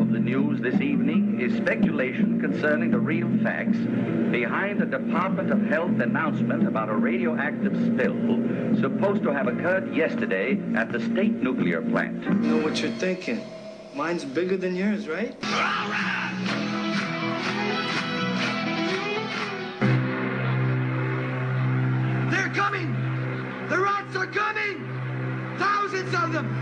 of the news this evening is speculation concerning the real facts behind the Department of Health announcement about a radioactive spill supposed to have occurred yesterday at the state nuclear plant. I know what you're thinking. Mine's bigger than yours, right? They're coming! The rats are coming! Thousands of them!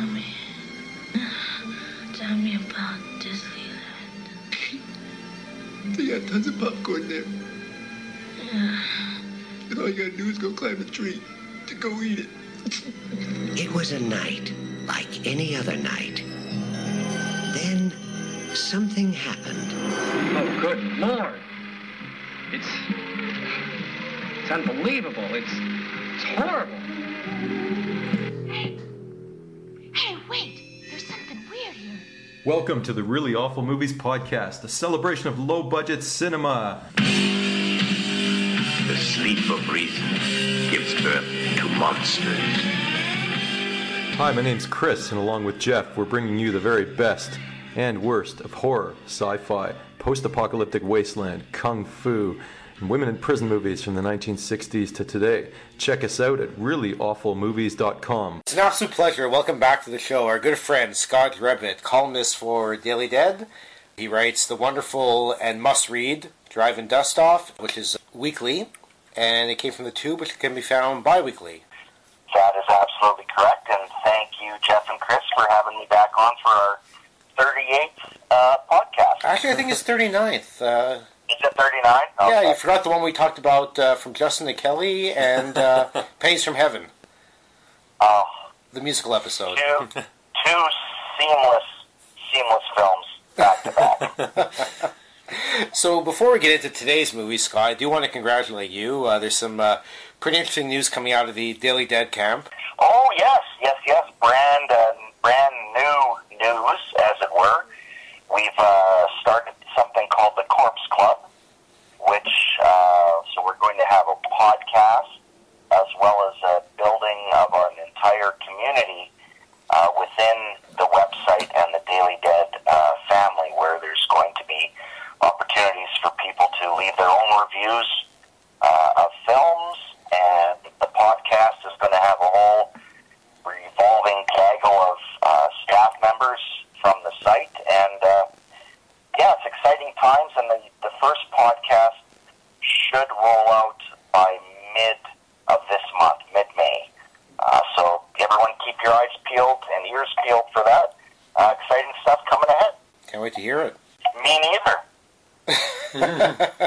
Tell me about Disneyland. They got tons of popcorn there. Yeah. And all you gotta do is go climb a tree to go eat it. It was a night like any other night. Then something happened. Oh, good Lord. It's unbelievable. It's horrible. Hey, wait! There's something weird here. Welcome to the Really Awful Movies Podcast, a celebration of low-budget cinema. The sleep of reason gives birth to monsters. Hi, my name's Chris, and along with Jeff, we're bringing you the very best and worst of horror, sci-fi, post-apocalyptic wasteland, kung fu, and women in prison movies from the 1960s to today. Check us out at reallyawfulmovies.com. It's an absolute pleasure. Welcome back to the show. Our good friend Scott Drebnett, columnist for Daily Dead. He writes the wonderful and must-read Drive and Dust Off, which is weekly, and it came from the Tube, which can be found bi-weekly. That is absolutely correct, and thank you, Jeff and Chris, for having me back on for our 38th podcast. Actually, I think it's 39th. Is it 39? Okay. Yeah, you forgot the one we talked about from Justin to Kelly and Pennies from Heaven. Oh. The musical episode. Two seamless films back to back. So before we get into today's movie, Scott, I do want to congratulate you. There's some pretty interesting news coming out of the Daily Dead camp. Oh, yes. Brand new news, as it were. We've started something called the Corpse Club, which, so we're going to have a podcast as well as a building of an entire community within the website and the Daily Dead family, where there's going to be opportunities for people to leave their own reviews of films, and the podcast is going to have a whole revolving gaggle of staff members from the site, and yeah, it's exciting times, and the first podcast should roll out by mid of this month, mid-May. So everyone keep your eyes peeled and ears peeled for that. Exciting stuff coming ahead. Can't wait to hear it. Me neither.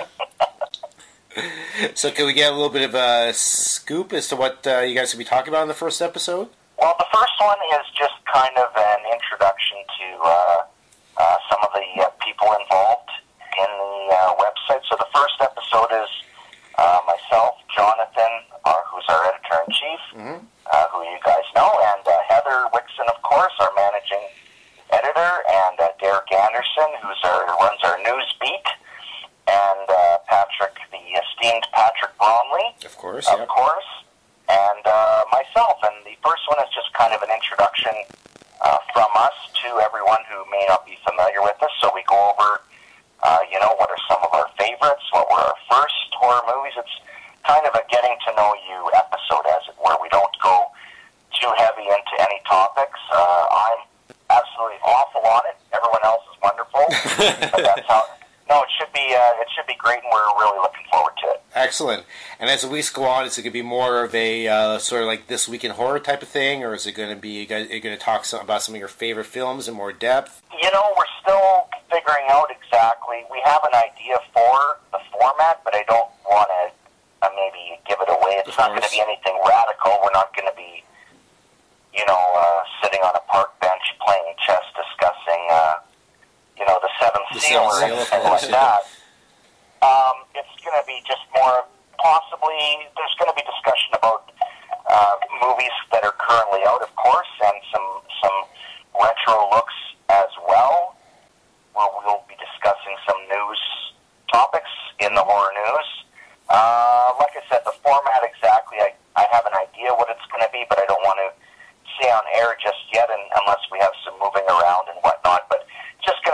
So can we get a little bit of a scoop as to what you guys will be talking about in the first episode? Well, the first one is just kind of an introduction to some of the people involved in the website. So the first episode is myself, Jonathan, who's our editor-in-chief, who you guys know, and Heather Wixon, of course, our managing editor, and Derek Anderson, who runs our news beat, and Patrick, the esteemed Patrick Bromley, of course, and myself. And the first one is just kind of an introduction from us to everyone who may not be familiar with us. So we go over, what are some of our favorites, what were our first horror movies. It's kind of a getting to know you episode, as it were. We don't go too heavy into any topics. I'm absolutely awful on it. Everyone else is wonderful. But that's how. No, it should be great, and we're really looking forward to it. Excellent. And as the weeks go on, is it going to be more of a sort of like This Week in Horror type of thing, or is it going to be, are you going to talk about some of your favorite films in more depth? We're still figuring out exactly. We have an idea for the format, but I don't want to maybe give it away. It's not going to be anything radical. We're not going to be, sitting on a park bench playing chess discussing, the Seventh Seal or anything like that. It's going to be just more, possibly, there's going to be discussion about movies that are currently out, of course, and some retro looks as well, where we'll be discussing some news topics in the horror news. Like I said, the format exactly, I have an idea what it's going to be, but I don't want to say on air just yet unless we have some moving around and whatnot. But just going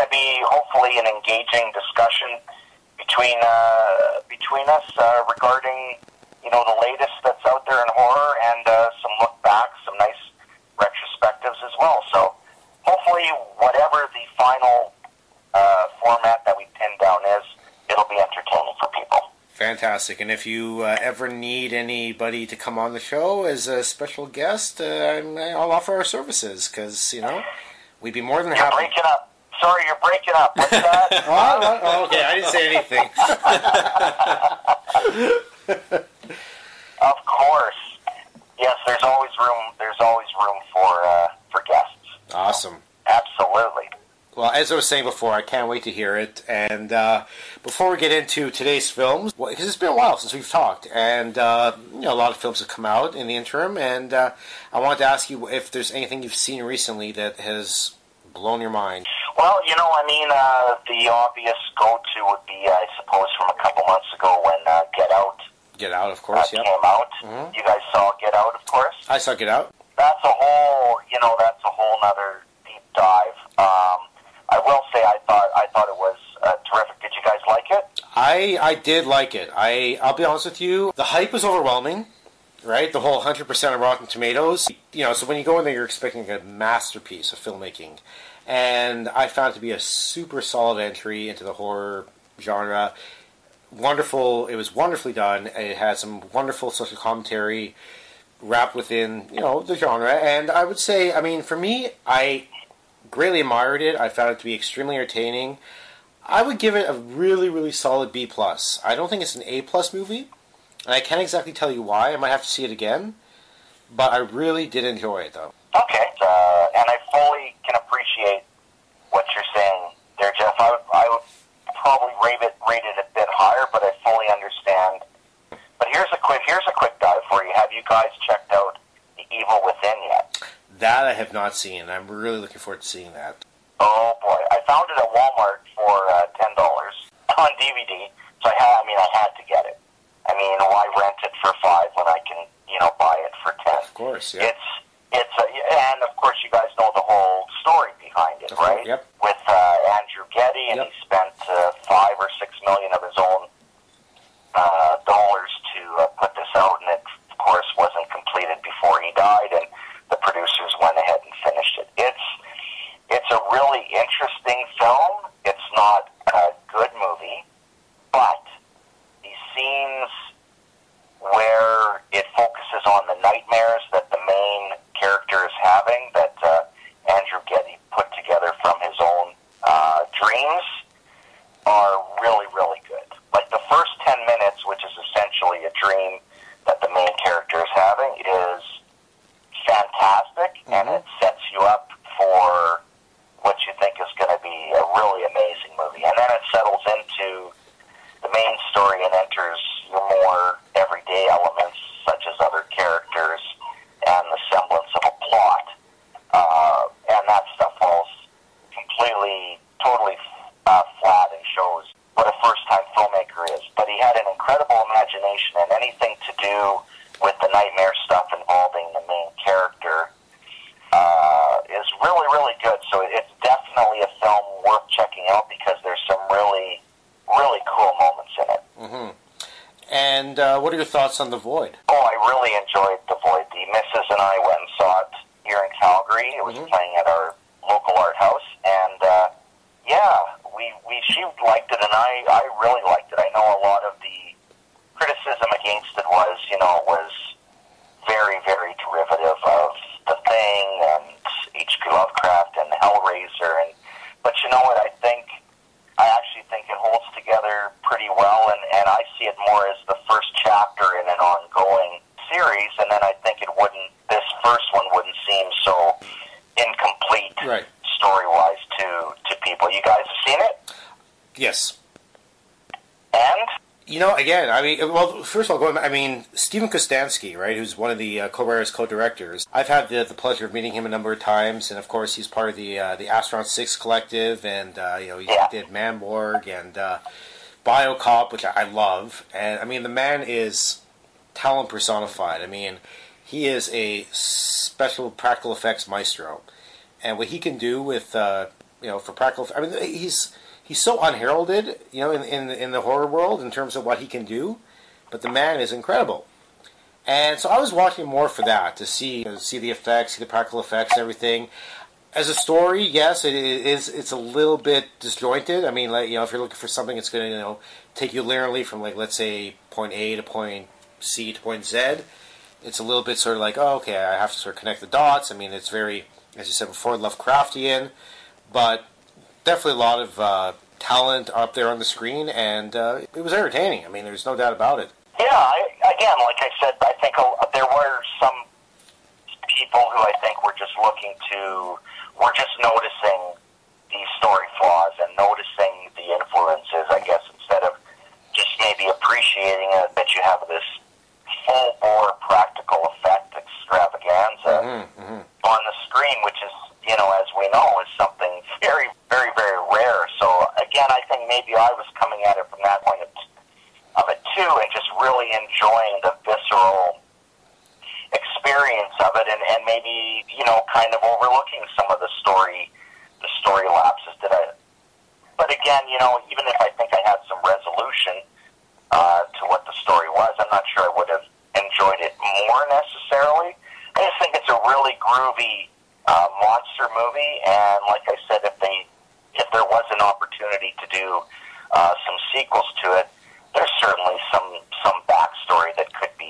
hopefully an engaging discussion between us regarding the latest that's out there in horror, and some look back, some nice retrospectives as well. So hopefully, whatever the final format that we pin down is, it'll be entertaining for people. Fantastic. And if you ever need anybody to come on the show as a special guest, I'll offer our services, because, we'd be more than happy. You're breaking up. Sorry, you're breaking up. What's that? Okay, I didn't say anything. Of course. Yes, there's always room for guests. Awesome. Absolutely. Well, as I was saying before, I can't wait to hear it. And before we get into today's films, because it's been a while since we've talked, and a lot of films have come out in the interim, and I wanted to ask you if there's anything you've seen recently that has blown your mind. Well, the obvious go-to would be, I suppose, from a couple months ago when Get Out. Get Out, of course, came out. Mm-hmm. You guys saw Get Out, of course? I saw Get Out. That's a whole nother deep dive. I will say I thought it was terrific. Did you guys like it? I did like it. I'll be honest with you. The hype was overwhelming, right? The whole 100% of Rotten Tomatoes. So when you go in there, you're expecting a masterpiece of filmmaking. And I found it to be a super solid entry into the horror genre. Wonderful. It was wonderfully done. It had some wonderful social commentary wrapped within, the genre. And I would say, for me, I greatly admired it. I found it to be extremely entertaining. I would give it a really, really solid B+. I don't think it's an A+ movie, and I can't exactly tell you why. I might have to see it again, but I really did enjoy it, though. Okay, and I fully can appreciate what you're saying there, Jeff. I would probably rate it a bit higher, but I fully understand. But here's a quick dive for you. Have you guys checked out The Evil Within yet? That I have not seen. I'm really looking forward to seeing that. Oh boy, I found it at Walmart for $10 on DVD. So I had to get it. Why rent it for $5 when I can, buy it for $10? Of course, yeah. And of course you guys know the whole story behind it, right? Yep. With Andrew Getty, and he spent $5 or $6 million of his own dollars to put this out, and it, of course, wasn't completed before he died, and the producers went ahead and finished it. It's a really interesting film. It's not a good movie, but the scenes where it focuses on the nightmares that the main character is having, that Andrew Getty put together from his own dreams, are really, really good. Like the first 10 minutes, which is essentially a dream that the main character is having, is fantastic, and it sets you up for what you think is going to be a really amazing movie. And then it settles into the main story and enters your more everyday elements, such as other characters and the semblance of a plot. And that stuff falls completely, totally flat and shows what a first-time filmmaker is. But he had an incredible imagination, and anything to do with the nightmare stuff involving the main character is really, really good. So it's definitely a film worth checking out because there's some really, really cool moments in it. Mm-hmm. And what are your thoughts on The Void? Oh, I really enjoyed The Void. The missus and I went and saw it here in Calgary. It was playing at our local art house, and she liked it, and I really liked it. I know a lot of the criticism against it was, it was very, very derivative of The Thing and H.P. Lovecraft and Hellraiser, but you know what? I actually think it holds together pretty well, and I see it more as the first chapter in an ongoing series, and then I think this first one wouldn't seem so incomplete, right, story-wise to people. You guys have seen it? Yes. And? Again, well, first of all, Stephen Kostansky, right, who's one of the co-writers, co-directors, I've had the pleasure of meeting him a number of times, and of course he's part of the Astronaut 6 collective, and, he did Manborg and BioCop, which I love, and, the man is talent personified. He is a special practical effects maestro, and what he can do with, for practical, his he's so unheralded, you know, in the horror world in terms of what he can do, but the man is incredible. And so I was watching more for that, to see the effects, see the practical effects and everything. As a story, yes, it's a little bit disjointed. I mean, like, you know, if you're looking for something that's going to, you know, take you linearly from, like, let's say point A to point C to point Z, it's a little bit sort of like, oh, okay, I have to sort of connect the dots. I mean, it's very, as you said before, Lovecraftian, but definitely a lot of talent up there on the screen, and it was entertaining. I mean, there's no doubt about it. Yeah, again, like I said, I think there were some people who I think were just noticing these story flaws and noticing the influences, I guess, instead of just maybe appreciating it, that you have this full-bore practical effect extravaganza on the screen, which is, you know, as we know, is something very, very, very rare. So, again, I think maybe I was coming at it from that point of it, too, and just really enjoying the visceral experience of it, and maybe, you know, kind of overlooking some of the story lapses that but again, you know, even if I think I had some resolution to what the story was, I'm not sure I would have enjoyed it more necessarily. I just think it's a really groovy monster movie, and like I said, if there was an opportunity to do some sequels to it, there's certainly some backstory that could be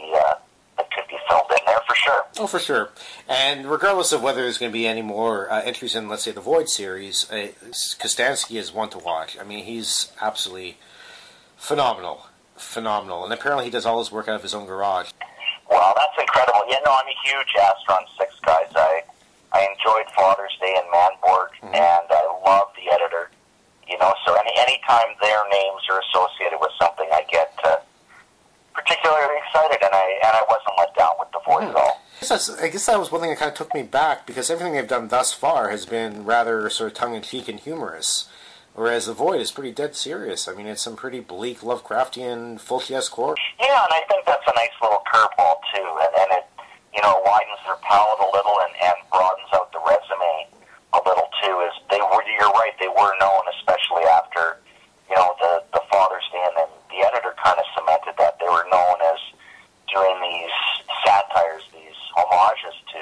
filled in there for sure. Oh, for sure. And regardless of whether there's going to be any more entries in, let's say, the Void series, Kostanski is one to watch. I mean, he's absolutely phenomenal. And apparently he does all his work out of his own garage. Well, that's incredible. Yeah, no, I'm a huge Astron 6 guy. I enjoyed Father's Day and Manborg, and I love the editor. You know, so anytime their names are associated with something, I get particularly excited, and I wasn't let down with the Void at all. I guess that was one thing that kind of took me back, because everything they've done thus far has been rather sort of tongue-in-cheek and humorous, whereas The Void is pretty dead serious. I mean, it's some pretty bleak Lovecraftian Fulci-esque horror. Yeah, and I think that's a nice little curveball, too, and it, you know, widens their palette a little and broadens out the resume a little, too. You're right, they were known, especially after, you know, the Father's Day, and then the editor kind of cemented that. They were known as doing these satires, these homages to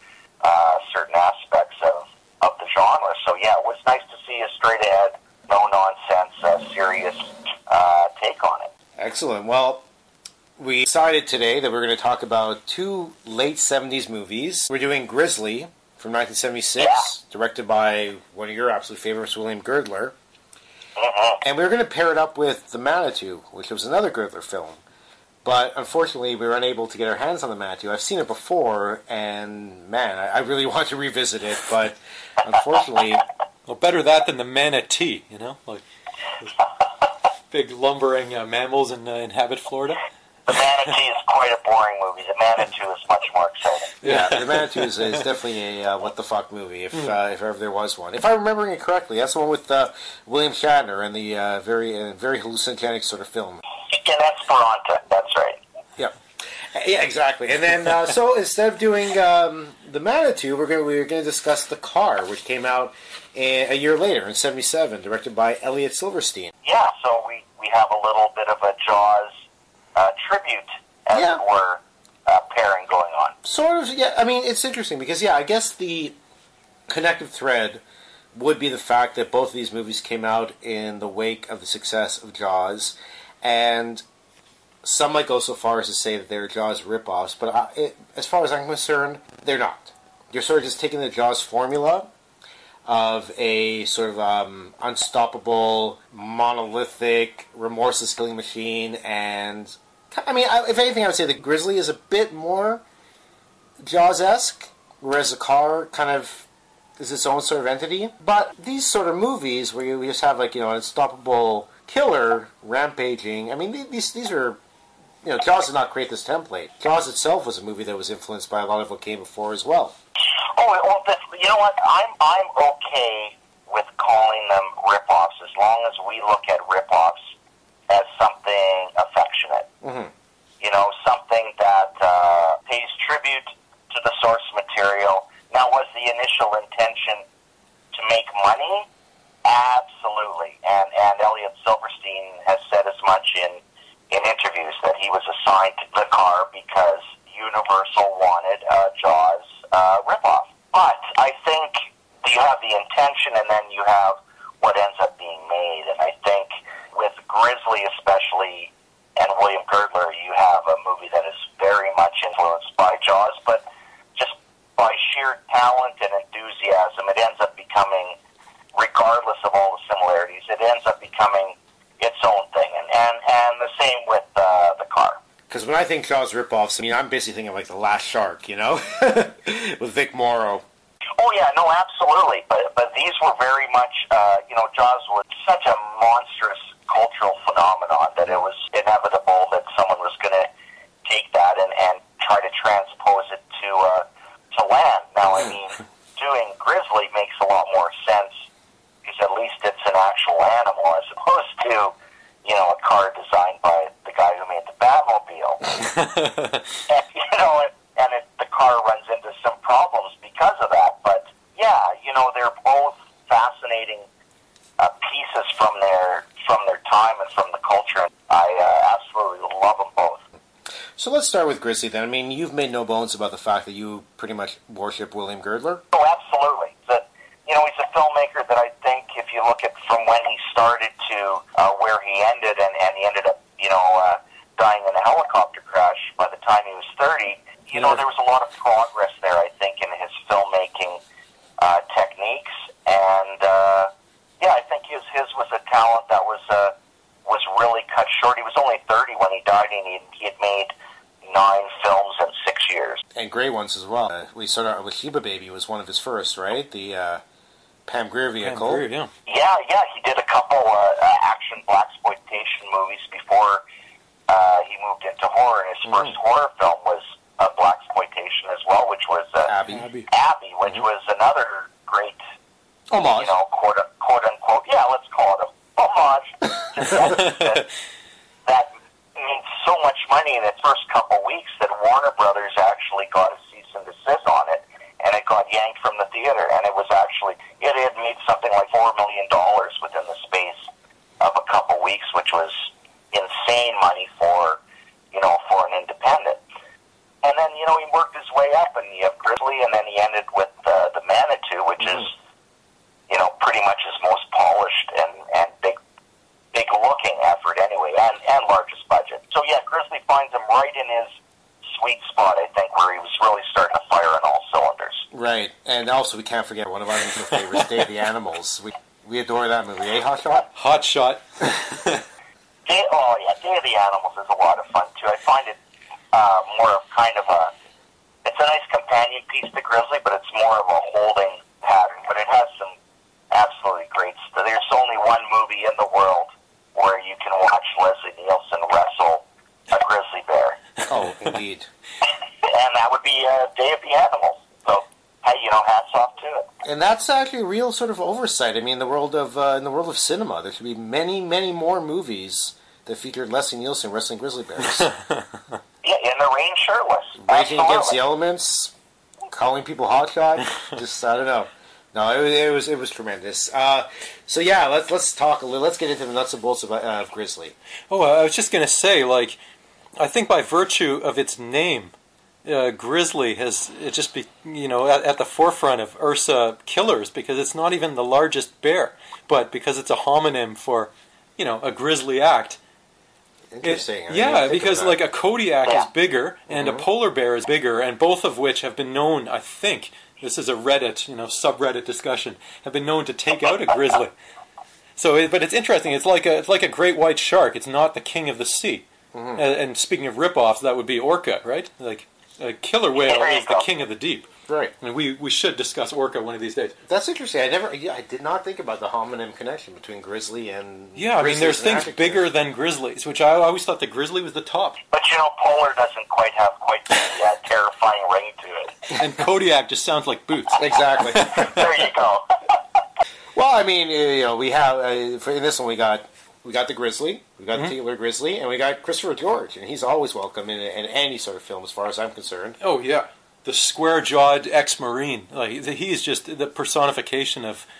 certain aspects of the genre. So, yeah, it was nice to see a straight-ahead, no-nonsense, serious take on it. Excellent. Well, we decided today that we're going to talk about two late 70s movies. We're doing Grizzly from 1976, directed by one of your absolute favorites, William Girdler. And we were going to pair it up with The Manitou, which was another Girdler film. But unfortunately, we were unable to get our hands on The Manitou. I've seen it before, and man, I really want to revisit it, but unfortunately... Well, better that than the Manatee, you know? Like big lumbering mammals inhabit Florida. The Manatee is quite a boring movie. The Manitou is much more exciting. Yeah, The Manitou is definitely a what-the-fuck movie, if ever there was one. If I'm remembering it correctly, that's the one with William Shatner and the very hallucinogenic sort of film. In Esperanto, that's right. Yeah, exactly. And then, so instead of doing The Manitou, we're going to discuss The Car, which came out a year later, in 1977, directed by Elliot Silverstein. Yeah, so we have a little bit of a Jaws tribute, as it were, pairing going on. Sort of, yeah. I mean, it's interesting because, yeah, I guess the connective thread would be the fact that both of these movies came out in the wake of the success of Jaws, and some might go so far as to say that they're Jaws ripoffs, but as far as I'm concerned, they're not. You're sort of just taking the Jaws formula of a sort of unstoppable, monolithic, remorseless killing machine, and I mean, if anything, I would say that Grizzly is a bit more Jaws-esque, whereas The Car kind of is its own sort of entity. But these sort of movies where you just have, like, you know, an unstoppable killer rampaging, I mean, these are, you know, Jaws did not create this template. Jaws itself was a movie that was influenced by a lot of what came before as well. Oh, well, you know what? I'm okay with calling them ripoffs as long as we look at ripoffs as something affectionate. Mm-hmm. You know, something that pays tribute to the source material. Now, was the initial intention to make money Absolutely. And Elliot Silverstein has said as much in interviews that he was assigned to the car because Universal wanted a Jaws ripoff. But I think you have the intention and then you have what ends up being made. And I think with Grizzly especially and William Girdler, you have a movie that is very much influenced by Jaws, but just by sheer talent and enthusiasm, it ends up becoming, regardless of all the similarities, it ends up becoming its own thing. And the same with the car. Because when I think Jaws ripoffs, I mean, I'm basically thinking of like The Last Shark, you know, with Vic Morrow. Oh yeah, no, absolutely. But these were very much, Jaws was such a monstrous cultural phenomenon that it was inevitable that someone was going to take that and try to transpose it to land. Now, I mean, doing Grizzly makes a lot more sense because at least it's an actual animal as opposed to, a car designed by the guy who made the Batmobile. The car runs into some problems because of that. But yeah, they're both fascinating pieces from their time and from the culture. I absolutely love them both. So let's start with Grizzly then. I mean, you've made no bones about the fact that you pretty much worship William Girdler. Oh, absolutely. He's a filmmaker that I think if you look at from when he started to where he ended, and he ended up, dying in a helicopter crash by the time he was 30, there was a lot of progress there, I think, in his filmmaking techniques. And, I think his was a talent that was really cut short. He was only 30 when he died, and he had made 9 films in 6 years. And great ones as well. We started out with Sheba Baby was one of his first, right? The Pam Grier vehicle. Pam Grier, yeah. Yeah, he did a couple action blaxploitation movies before he moved into horror. And his first horror film was a blaxploitation as well, which was Abby, which was another great homage. Quote unquote, let's call it a homage. that made so much money in its first couple weeks that Warner Brothers actually got a cease and desist on it, and it got yanked from the theater. And it had made something like $4 million within the space of a couple weeks, which was insane money for an independent. And then he worked his way up, and you have Grizzly, and then he ended with the Manitou, which is pretty much his most polished and big looking effort anyway, and largest budget. So yeah, Grizzly finds him right in his sweet spot, I think, where he was really starting to fire on all cylinders. Right, and also we can't forget one of our mutual favorites, Day of the Animals. We adore that movie, eh, Hot Shot? Hot Shot. Day of the Animals is a lot of fun too. I find it more of kind of it's a nice companion piece to Grizzly, but it's more of a holding pattern. But it has some absolutely great stuff. There's only one movie in the world where you can watch Leslie Nielsen wrestle a grizzly bear. Oh, indeed. And that would be Day of the Animals. So, hey, hats off to it. And that's actually a real sort of oversight. I mean, in the world of cinema, there should be many, many more movies that featured Leslie Nielsen wrestling grizzly bears. Yeah, in the rain, shirtless. Raging Against the Elements, calling people hotshot. Just I don't know. No, it was tremendous. So yeah, let's talk a little. Let's get into the nuts and bolts of Grizzly. Oh, I was just going to say, I think by virtue of its name, Grizzly has just be at the forefront of Ursa killers because it's not even the largest bear, but because it's a homonym for a grisly act. Interesting. Because a Kodiak is bigger and a polar bear is bigger, and both of which have been known, I think, this is a Reddit, subreddit discussion, have been known to take out a grizzly. So, but it's interesting. It's like a great white shark. It's not the king of the sea. Mm-hmm. And speaking of ripoffs, that would be orca, right? Like a killer whale is the king of the deep. Right. And we should discuss orca one of these days. That's interesting. I did not think about the homonym connection between grizzly and there's things bigger than grizzlies, which I always thought the grizzly was the top. But polar doesn't quite have the terrifying ring to it. And Kodiak just sounds like boots. Exactly. There you go. Well, I mean, we have in this one we got the grizzly, we got the Taylor Grizzly, and we got Christopher George, and he's always welcome in any sort of film, as far as I'm concerned. Oh yeah. The square-jawed ex-Marine. He's just the personification of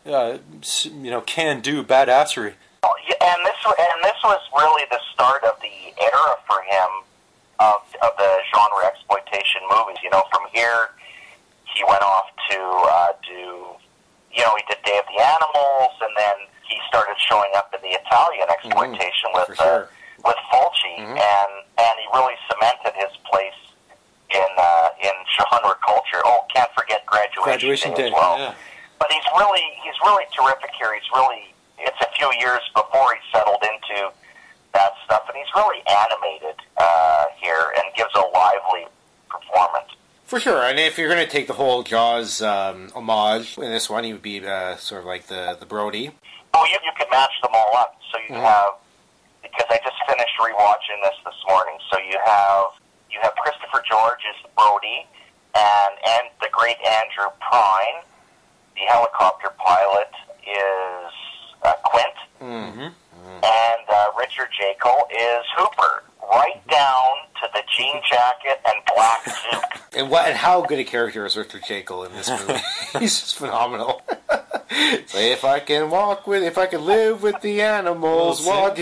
can-do badassery. And this was really the start of the era for him of the genre exploitation movies. From here he went off to do, he did Day of the Animals, and then he started showing up in the Italian exploitation with Fulci, and he really cemented his place in genre culture. Oh, can't forget Graduation Day as well. Yeah. But he's really terrific here. It's a few years before he settled into that stuff, and he's really animated here and gives a lively performance. For sure, and if you're going to take the whole Jaws homage in this one, he would be sort of like the Brody. Oh, you could match them all up. So you have, because I just finished rewatching this morning. So you have Christopher George as Brody, and the great Andrew Prine. The helicopter pilot is Quint, and Richard Jekyll is Hooper. Right down to the jean jacket and black suit. And how good a character is Richard Jekyll in this movie? He's just phenomenal. So if I can live with the animals,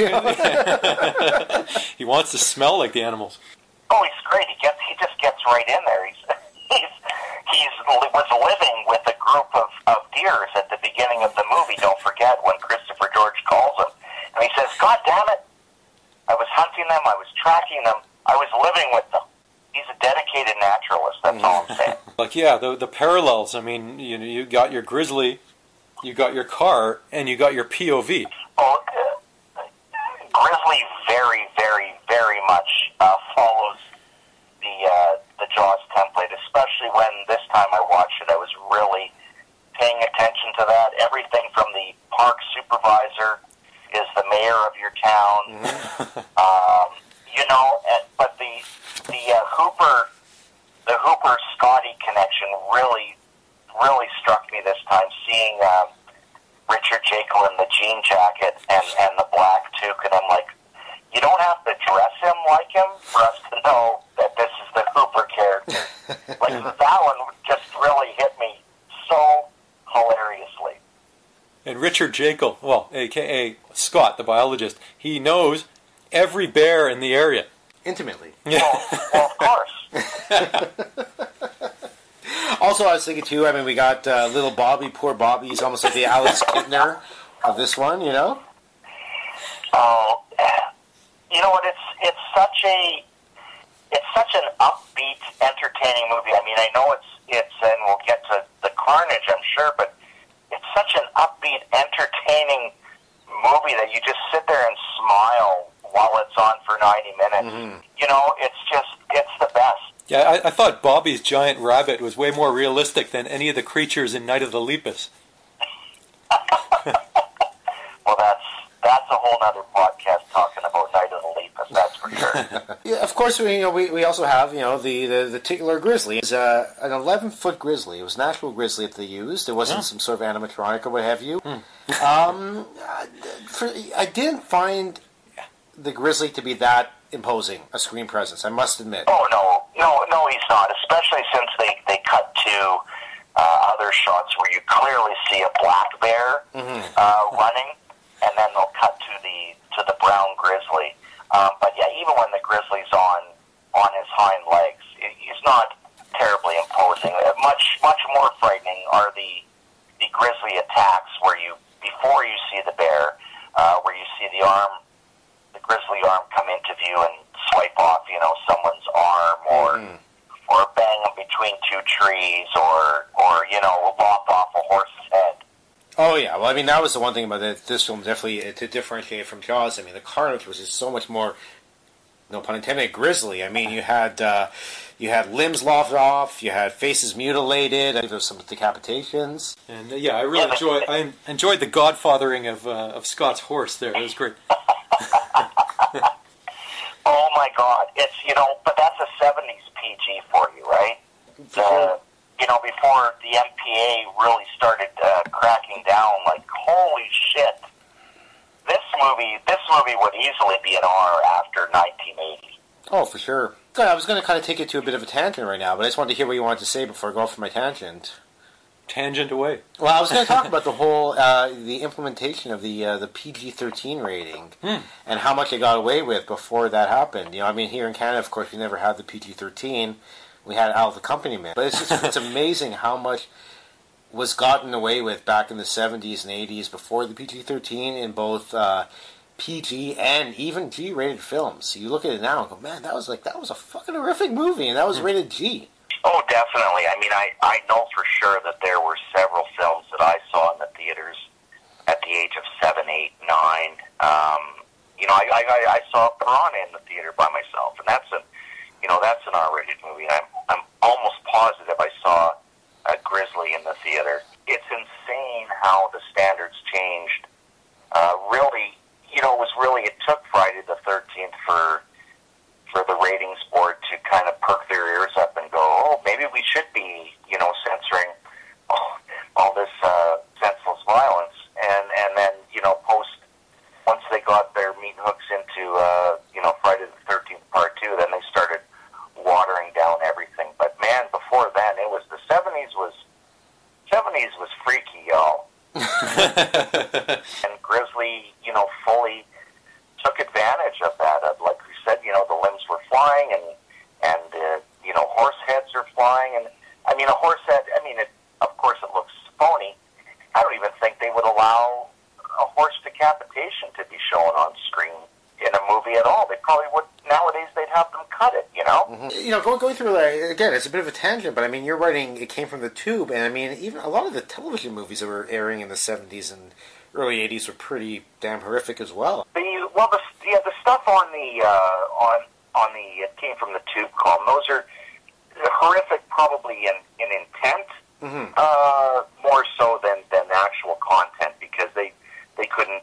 He wants to smell like the animals. Oh, he's great. He just gets right in there. He was living with a group of deers at the beginning of the movie. Don't forget when Christopher George calls him, and he says, "God damn it! I was hunting them. I was tracking them. I was living with them." He's a dedicated naturalist. That's all I'm saying. The parallels. I mean, you got your grizzly, you got your car, and you got your POV. Oh, Grizzly very, very, very much follows the Jaws template, especially when this time I watched it, I was really paying attention to that. Everything from the park supervisor is the mayor of your town, but the Hooper Scotty connection really struck me this time. Seeing Richard Jekyll in the jean jacket and the black toque, and I'm like, you don't have to dress him like him for us to know that this is the Hooper character. That one just really hit me so hilariously. And Richard Jekyll, a.k.a. Scott, the biologist, he knows every bear in the area. Intimately. Yeah. Well, of course. Also, I was thinking, too, we got little Bobby, poor Bobby. He's almost like the Alex Kintner of this one, Oh, you know what? It's such an upbeat, entertaining movie. I know it's, and we'll get to the carnage, I'm sure, but it's such an upbeat, entertaining movie that you just sit there and smile while it's on for 90 minutes. It's the best. Yeah, I thought Bobby's giant rabbit was way more realistic than any of the creatures in Night of the Lepus. Well, that's a whole other podcast talking about Night of the Lepus, that's for sure. Yeah, of course, we also have, the titular grizzly. It's an 11-foot grizzly. It was an actual grizzly that they used. It wasn't some sort of animatronic or what have you. I didn't find the grizzly to be that imposing a screen presence, I must admit. Oh, no, he's not, especially since they cut to other shots where you clearly see a black bear running, and then they'll cut to the brown grizzly. But yeah, even when the grizzly's on his hind legs, he's not terribly imposing. Much more frightening are the grizzly attacks where before you see the bear, where you see the grizzly arm come into view and swipe off, someone's arm, or bang them between two trees, or lop off a horse's head. Oh yeah, well that was the one thing about this film definitely to differentiate from Jaws. The carnage was just so much more, no pun intended, grisly. You had limbs lopped off, you had faces mutilated, there was some decapitations. And I really enjoyed the godfathering of Scott's horse there. It was great. Oh my God! It's but that's a '70s PG for you, right? Before the MPA really started cracking down, like holy shit, this movie would easily be an R after 1980. Oh, for sure. Good. I was going to kind of take it to a bit of a tangent right now, but I just wanted to hear what you wanted to say before I go off for my tangent. tangent away. Well, I was going to talk about the whole the implementation of the PG-13 rating and how much it got away with before that happened. You know, I mean, here in Canada, of course, we never had the PG-13. We had adult accompaniment, but it's amazing how much was gotten away with back in the 70s and 80s before the PG-13 in both PG and even G-rated films. You look at it now and go, man, that was a fucking horrific movie, and that was rated G. Oh, definitely. I mean, I know for sure that there were several films that I saw in the theaters at the age of 7, 8, 9. You know, I saw Piranha in the theater by myself, and that's an R-rated movie. I'm almost positive I saw Grizzly in the theater. It's insane how the standards changed. Really, you know, it took Friday the 13th for the ratings board to kind of perk their ears up and go, oh, maybe we should be, you know, censoring all this senseless violence. And then, you know, once they got their meat hooks into, you know, Friday the 13th Part 2, then they started watering down everything. But man, before then, it was the 70s was freaky, y'all. And Grizzly, you know, fully took advantage of that. Like we said, you know, the limbs were flying, and you know, horse heads are flying, and I mean, a horse head. I mean, of course, it looks phony. I don't even think they would allow a horse decapitation to be shown on screen in a movie at all. They probably would nowadays. They'd have them cut it. You know. Mm-hmm. You know, going through that again, it's a bit of a tangent, but I mean, you're writing. It came from the tube, and I mean, even a lot of the television movies that were airing in the 70s and early 80s were pretty damn horrific as well. The stuff on the it came from the tube column. Those are horrific, probably in intent, more so than actual content, because they couldn't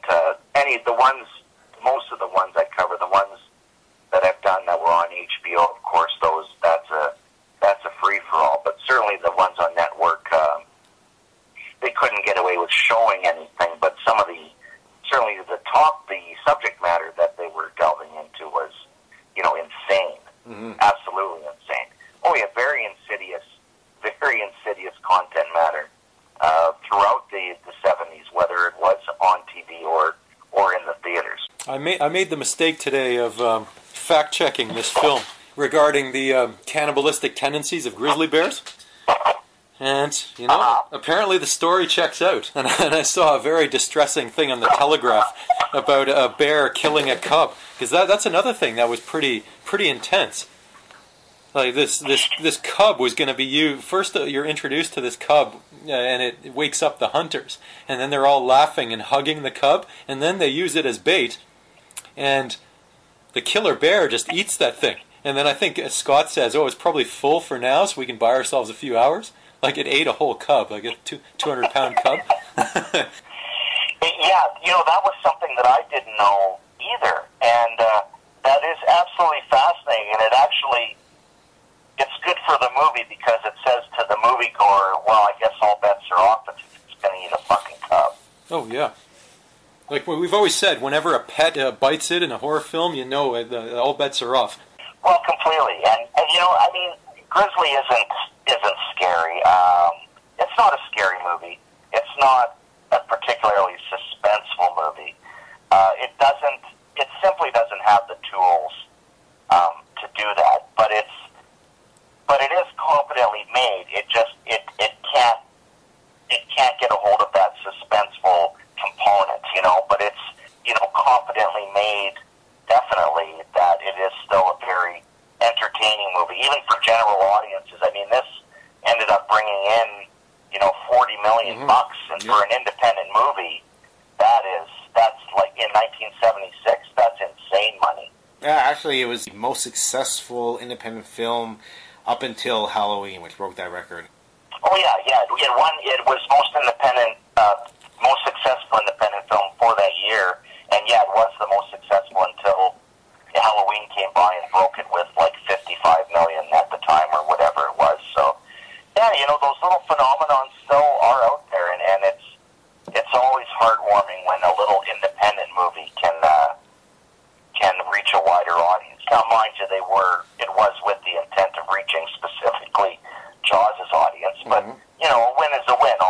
most of the ones I cover, the ones that I've done that were on HBO, of course, that's a free for all. But certainly the ones on network, they couldn't get away with showing anything. But some of the subject matter that they were delving into was, you know, insane. Absolutely insane. Oh yeah, very insidious content matter throughout the 70s, whether it was on TV or in the theaters. I made the mistake today of fact-checking this film regarding the cannibalistic tendencies of grizzly bears. And, you know, apparently the story checks out. And I saw a very distressing thing on the Telegraph about a bear killing a cub. Because that's another thing that was pretty intense. Like, this cub was going to be you. First, you're introduced to this cub, and it wakes up the hunters. And then they're all laughing and hugging the cub. And then they use it as bait. And the killer bear just eats that thing. And then I think Scott says, oh, it's probably full for now, so we can buy ourselves a few hours. Like, it ate a whole cub, like a 200-pound cub. Yeah, you know, that was something that I didn't know either. And that is absolutely fascinating. And it's good for the movie because it says to the moviegoer, well, I guess all bets are off if it's going to eat a fucking cub. Oh, yeah. Like we've always said, whenever a pet bites it in a horror film, you know all bets are off. Well, completely. And you know, I mean, Grizzly isn't scary. It's not a scary movie. It's not a particularly suspenseful movie. It simply doesn't have the tools to do that. But it is competently made. It can't get a hold of that suspenseful component, you know. But it's, you know, competently made. Definitely, that it is still a very entertaining movie, even for general audiences. I mean, this ended up bringing in, you know, $40 million bucks, and for an independent movie, that's like in 1976, that's insane money. Yeah, actually, it was the most successful independent film up until Halloween, which broke that record. Oh yeah. It was most successful independent film for that year, and yeah, it was the most successful until Halloween came by and broke it with like $55 million at the time or whatever it was. So yeah, you know, those little phenomenons still are out there, and it's always heartwarming when a little independent movie can reach a wider audience. Now, mind you, it was with the intent of reaching specifically Jaws' audience, but you know, a win is a win.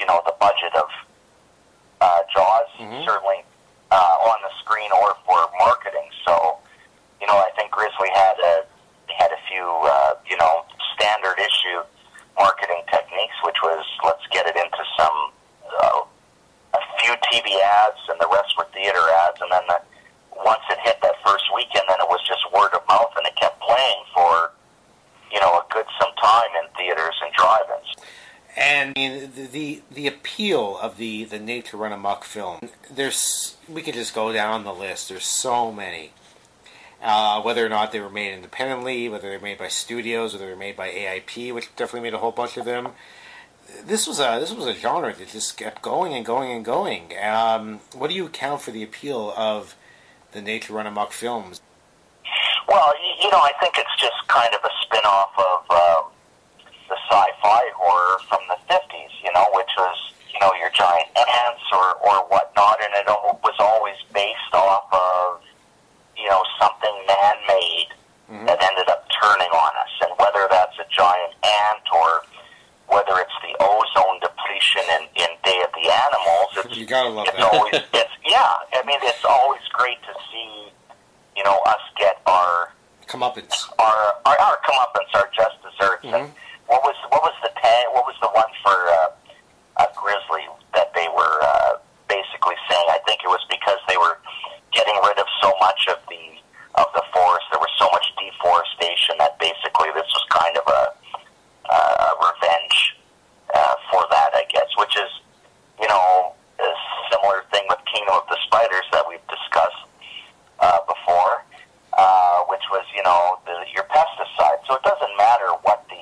the budget of Jaws, certainly on the screen or for marketing. So, I think Grizzly had a few, standard issue marketing techniques, which was let's get it into some a few TV ads, and the rest were theater ads, and then once it hit that first weekend, then it was just word of mouth, and it kept playing for a good some time in theaters and drive-ins. And the appeal of the Nature Run Amok film, we could just go down the list. There's so many. Whether or not they were made independently, whether they were made by studios, whether they were made by AIP, which definitely made a whole bunch of them. This was a genre that just kept going and going and going. What do you account for the appeal of the Nature Run Amok films? Well, I think it's just kind of a spin-off of the sci-fi horror from the 50s, which was, your giant ants or whatnot, and it was always based off of, something man-made that ended up turning on us. And whether that's a giant ant or whether it's the ozone depletion in Day of the Animals, you gotta love that. It's always great to see, us get our comeuppance, our comeuppance, our just desserts. And what was the one for Grizzly that they were basically saying? I think it was because they were getting rid of so much of the forest. There was so much deforestation that basically this was kind of a revenge for that, I guess, which is, a similar thing with Kingdom of the Spiders that we've discussed before, which was, your pesticide. So it doesn't matter what the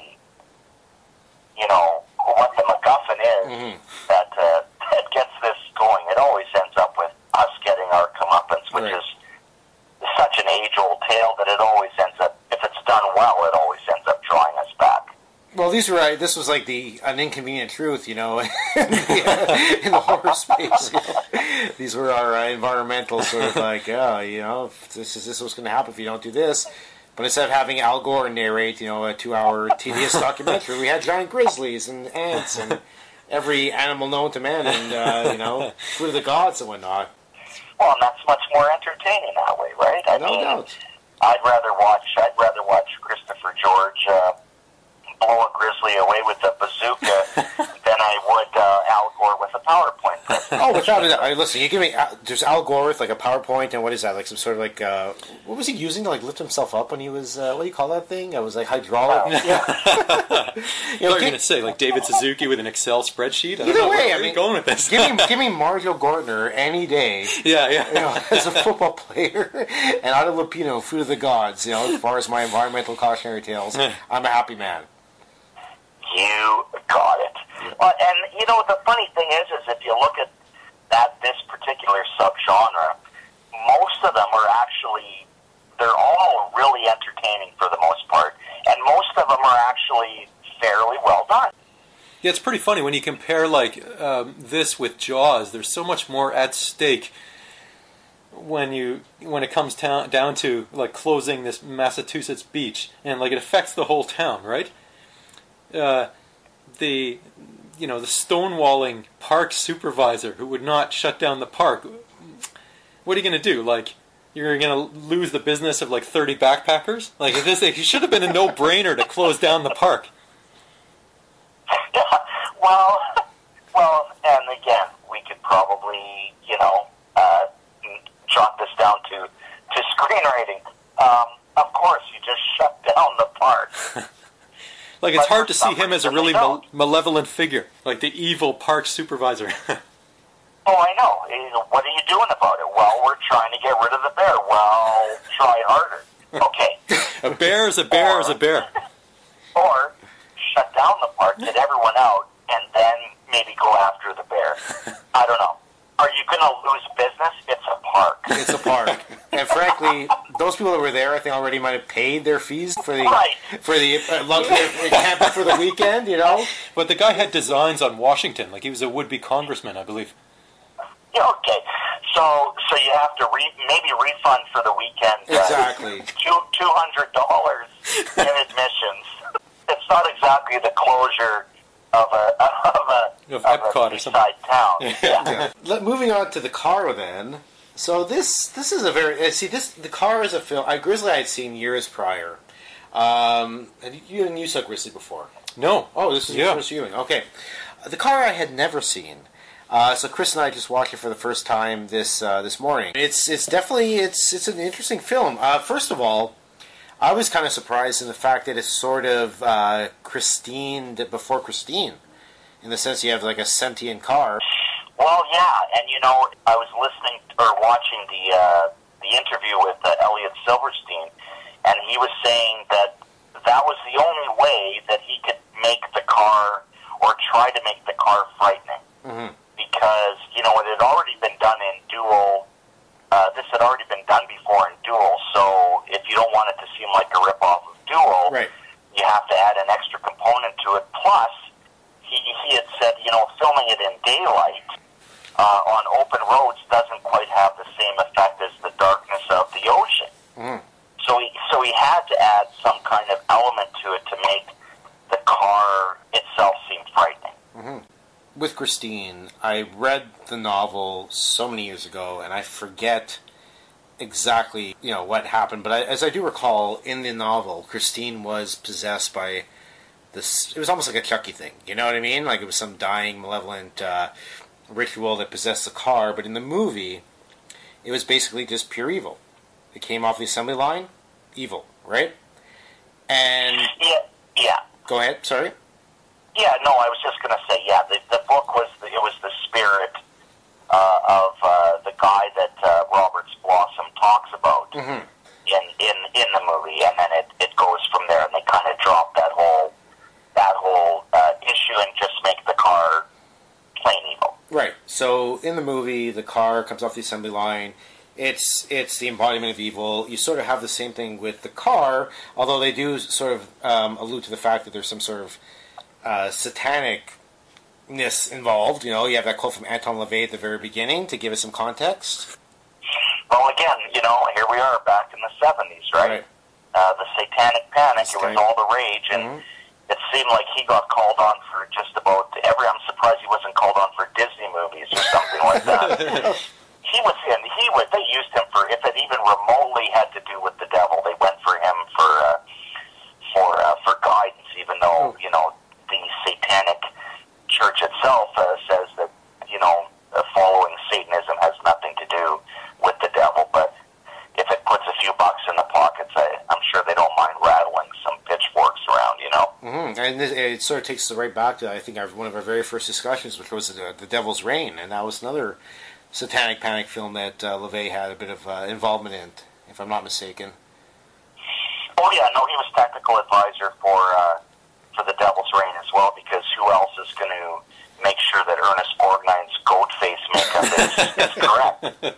MacGuffin is that gets this going. It always ends up with us getting our comeuppance, which is such an age-old tale that it always ends up, if it's done well, it always ends up drawing us back. Well, this was like an inconvenient truth, in the horror space. These were our environmental sort of like, this is what's going to happen if you don't do this. But instead of having Al Gore narrate, a 2-hour tedious documentary, we had giant grizzlies and ants and every animal known to man, and Food of the Gods and whatnot. Well, and that's much more entertaining that way, right? No doubt. I'd rather watch Christopher George blow a grizzly away with a bazooka than I would Al Gore with a PowerPoint presentation. Oh, without it. Listen, you give me. There's Al Gore with like a PowerPoint, and what is that? Like some sort of like. What was he using to like lift himself up when he was? What do you call that thing? It was like hydraulic. Yeah. I thought you were going to say like David Suzuki with an Excel spreadsheet. Either way, where are you going with this? Give me Mario Gortner any day. Yeah. As a football player, and Ida Lupino, Food of the Gods. As far as my environmental cautionary tales, I'm a happy man. You got it. Well, and the funny thing is if you look at this particular subgenre, most of them are actually, they're all really entertaining for the most part, and most of them are actually fairly well done. Yeah, it's pretty funny when you compare this with Jaws. There's so much more at stake when it comes down to like closing this Massachusetts beach, and like it affects the whole town, right? The stonewalling park supervisor who would not shut down the park. What are you going to do? Like, you're going to lose the business of like 30 backpackers? Like, it should have been a no-brainer to close down the park. Well, and again, we could probably, jot this down to screenwriting. Of course, you just shut down the park. Like, it's hard to see him as a really malevolent figure, like the evil park supervisor. Oh, I know. What are you doing about it? Well, we're trying to get rid of the bear. Well, try harder. Okay. A bear is a bear is a bear. Or shut down the park, get everyone out, and then maybe go after the bear. I don't know. Are you going to lose business? It's a park. It's a park. And frankly, those people that were there, I think, already might have paid their fees for the luxury camping for the weekend, But the guy had designs on Washington, like he was a would-be congressman, I believe. Yeah, okay. So you have to maybe refund for the weekend. Exactly. $200 in admissions. It's not exactly the closure of Epcot or something. Town. Yeah. Moving on to the car then. So this is a very the car is a film. Grizzly I had seen years prior. You saw Grizzly before? No. Oh, this is your first viewing. Okay. The car I had never seen. So Chris and I just watched it for the first time this morning. It's definitely it's an interesting film. First of all, I was kind of surprised in the fact that it's sort of Christine before Christine, in the sense you have like a sentient car. Well, yeah, and I was listening or watching the interview with Elliot Silverstein, and he was saying that was the only way that he could make the car or try to make the car frightening. Mm-hmm. Because, it had already been done in Duel. This had already been done before in Duel, so if you don't want it to seem like a ripoff of Duel, right, you have to add an extra component to it. Plus, he had said, filming it in daylight on open roads doesn't quite have the same effect as the darkness of the ocean. Mm-hmm. So he had to add some kind of element to it to make the car itself seem frightening. Mm-hmm. With Christine, I read the novel so many years ago, and I forget exactly, what happened. But as I do recall, in the novel, Christine was possessed by this. It was almost like a Chucky thing. You know what I mean? Like it was some dying, malevolent ritual that possessed the car. But in the movie, it was basically just pure evil. It came off the assembly line, evil, right? And yeah. Go ahead. Sorry. Yeah, no, I was just going to say, the book was the spirit of the guy that Roberts Blossom talks about mm-hmm. in the movie, and then it goes from there, and they kind of drop that whole issue and just make the car plain evil. Right. So in the movie, the car comes off the assembly line. It's the embodiment of evil. You sort of have the same thing with the car, although they do sort of allude to the fact that there's some sort of satanicness involved. You have that quote from Anton LaVey at the very beginning to give us some context. Well, again, here we are back in the 70s, right? The Satanic Panic, it was all the rage, and mm-hmm. it seemed like he got called on for just about every. I'm surprised he wasn't called on for Disney movies or something like that. They used him for, if it even remotely had to do with the devil, they went for him for guidance, even though, the Satanic Church itself says that, following Satanism has nothing to do with the devil. But if it puts a few bucks in the pockets, I'm sure they don't mind rattling some pitchforks around, Mm-hmm. And it sort of takes us right back to, I think, one of our very first discussions, which was The Devil's Reign, and that was another Satanic Panic film that LaVey had a bit of involvement in, if I'm not mistaken. Oh yeah, no, he was technical advisor for The Devil's Reign as well, because who else is going to make sure that Ernest Borgnine's goat face makeup is correct?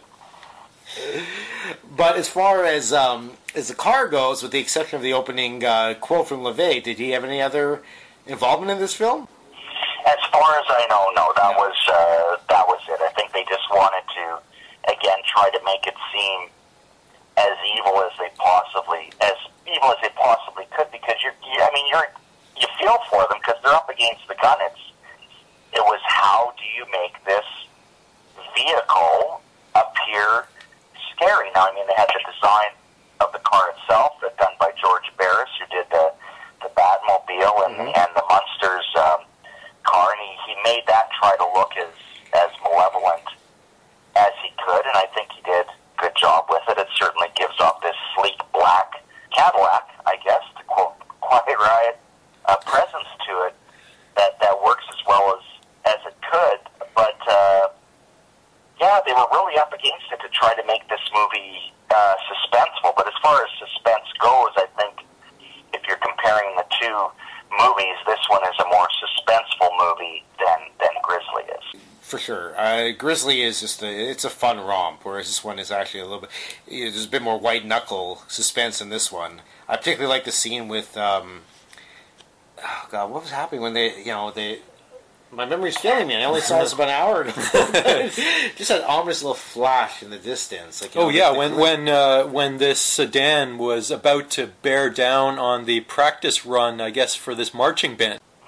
But as far as the car goes, with the exception of the opening quote from LaVey, did he have any other involvement in this film? As far as I know, no. That was it. I think they just wanted to, again, try to make it seem as evil as they possibly could, because you feel for them because they're up against the gun. It was, how do you make this vehicle appear scary? Now, they had the design of the car itself done by George Barris, who did the Batmobile and the Munsters car, and he made that try to look as malevolent as he could, and I think he did a good job with it. It certainly gives off this sleek black Cadillac, I guess, to quote Quiet Riot, presence to it that works as well as it could. But they were really up against it to try to make this movie suspenseful. But as far as suspense goes, I think if you're comparing the two movies, this one is a more suspenseful movie than Grizzly is. For sure. Grizzly is it's a fun romp, whereas this one is actually a little bit, there's a bit more white knuckle suspense in this one. I particularly like the scene with, oh God, what was happening when my memory's failing me. I only saw this about an hour ago. Just that ominous little flash in the distance. When this sedan was about to bear down on the practice run, I guess, for this marching band.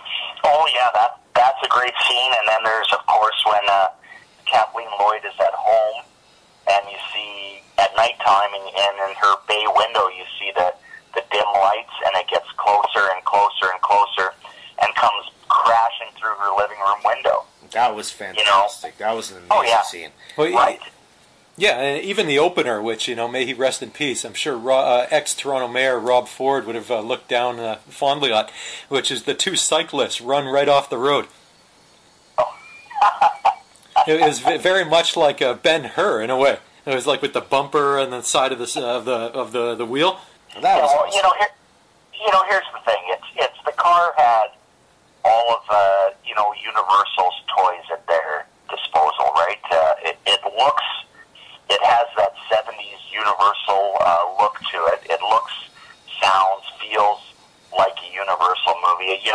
Oh, yeah, that's a great scene. And then there's, of course, when Kathleen Lloyd is at home, and you see at nighttime, and in her bay window, you see the dim lights, and it gets closer and closer and closer, and comes crashing through her living room window. That was fantastic. That was an amazing scene. Well, right. Yeah, and even the opener, which, may he rest in peace, I'm sure ex-Toronto Mayor Rob Ford would have looked down fondly at, which is the two cyclists run right off the road. It was very much like Ben-Hur in a way. It was like with the bumper and the side of the wheel. That was awesome. Here's the thing. It's the car had all of Universal's toys at their disposal, right? It has that 70s Universal look to it. It looks, sounds, feels like a Universal movie. It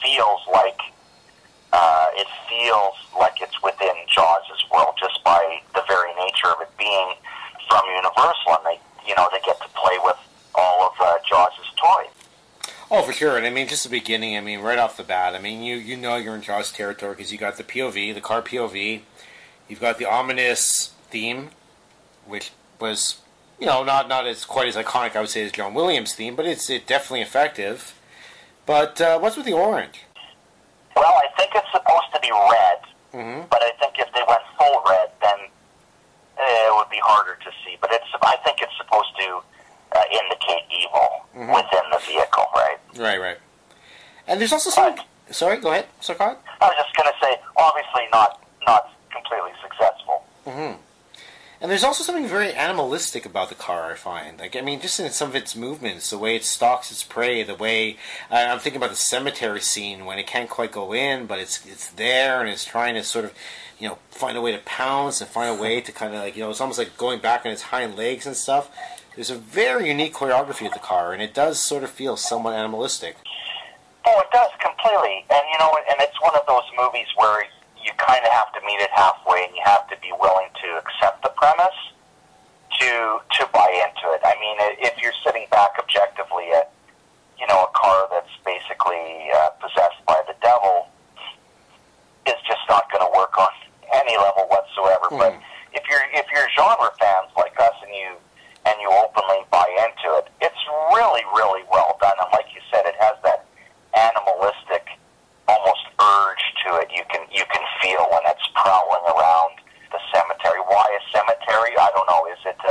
feels like it's within Jaws' world just by the very nature of it being from Universal, and they get to play with all of Jaws' toys. Oh, for sure. And just the beginning, right off the bat, you know you're in Jaws territory because you got the POV, the car POV. You've got the ominous theme, which was, not as quite as iconic, I would say, as John Williams' theme, but it's definitely effective. But what's with the orange? Well, I think it's supposed to be red, but I think if they went full red, then it would be harder to see. But I think it's supposed to indicate evil within the vehicle, right? Right. And there's also some... Sorry, go ahead, Sarkar. I was just going to say, obviously not completely successful. And there's also something very animalistic about the car, I find. Just in some of its movements, the way it stalks its prey, the way... I'm thinking about the cemetery scene when it can't quite go in, but it's there, and it's trying to sort of, find a way to pounce and find a way to kind of, it's almost like going back on its hind legs and stuff. There's a very unique choreography of the car, and it does sort of feel somewhat animalistic. Oh, it does, completely. And, and it's one of those movies where you kind of have to meet it halfway, and you have to be willing to accept the premise to buy into it. If you're sitting back objectively at, a car that's basically possessed by the devil, is just not going to work on any level whatsoever. But if you're genre fans like us, and you openly buy into it, it's really, really well done. And like you said, it has that animalistic, almost urge to it. You can feel when it's prowling around the cemetery. Why a cemetery? I don't know.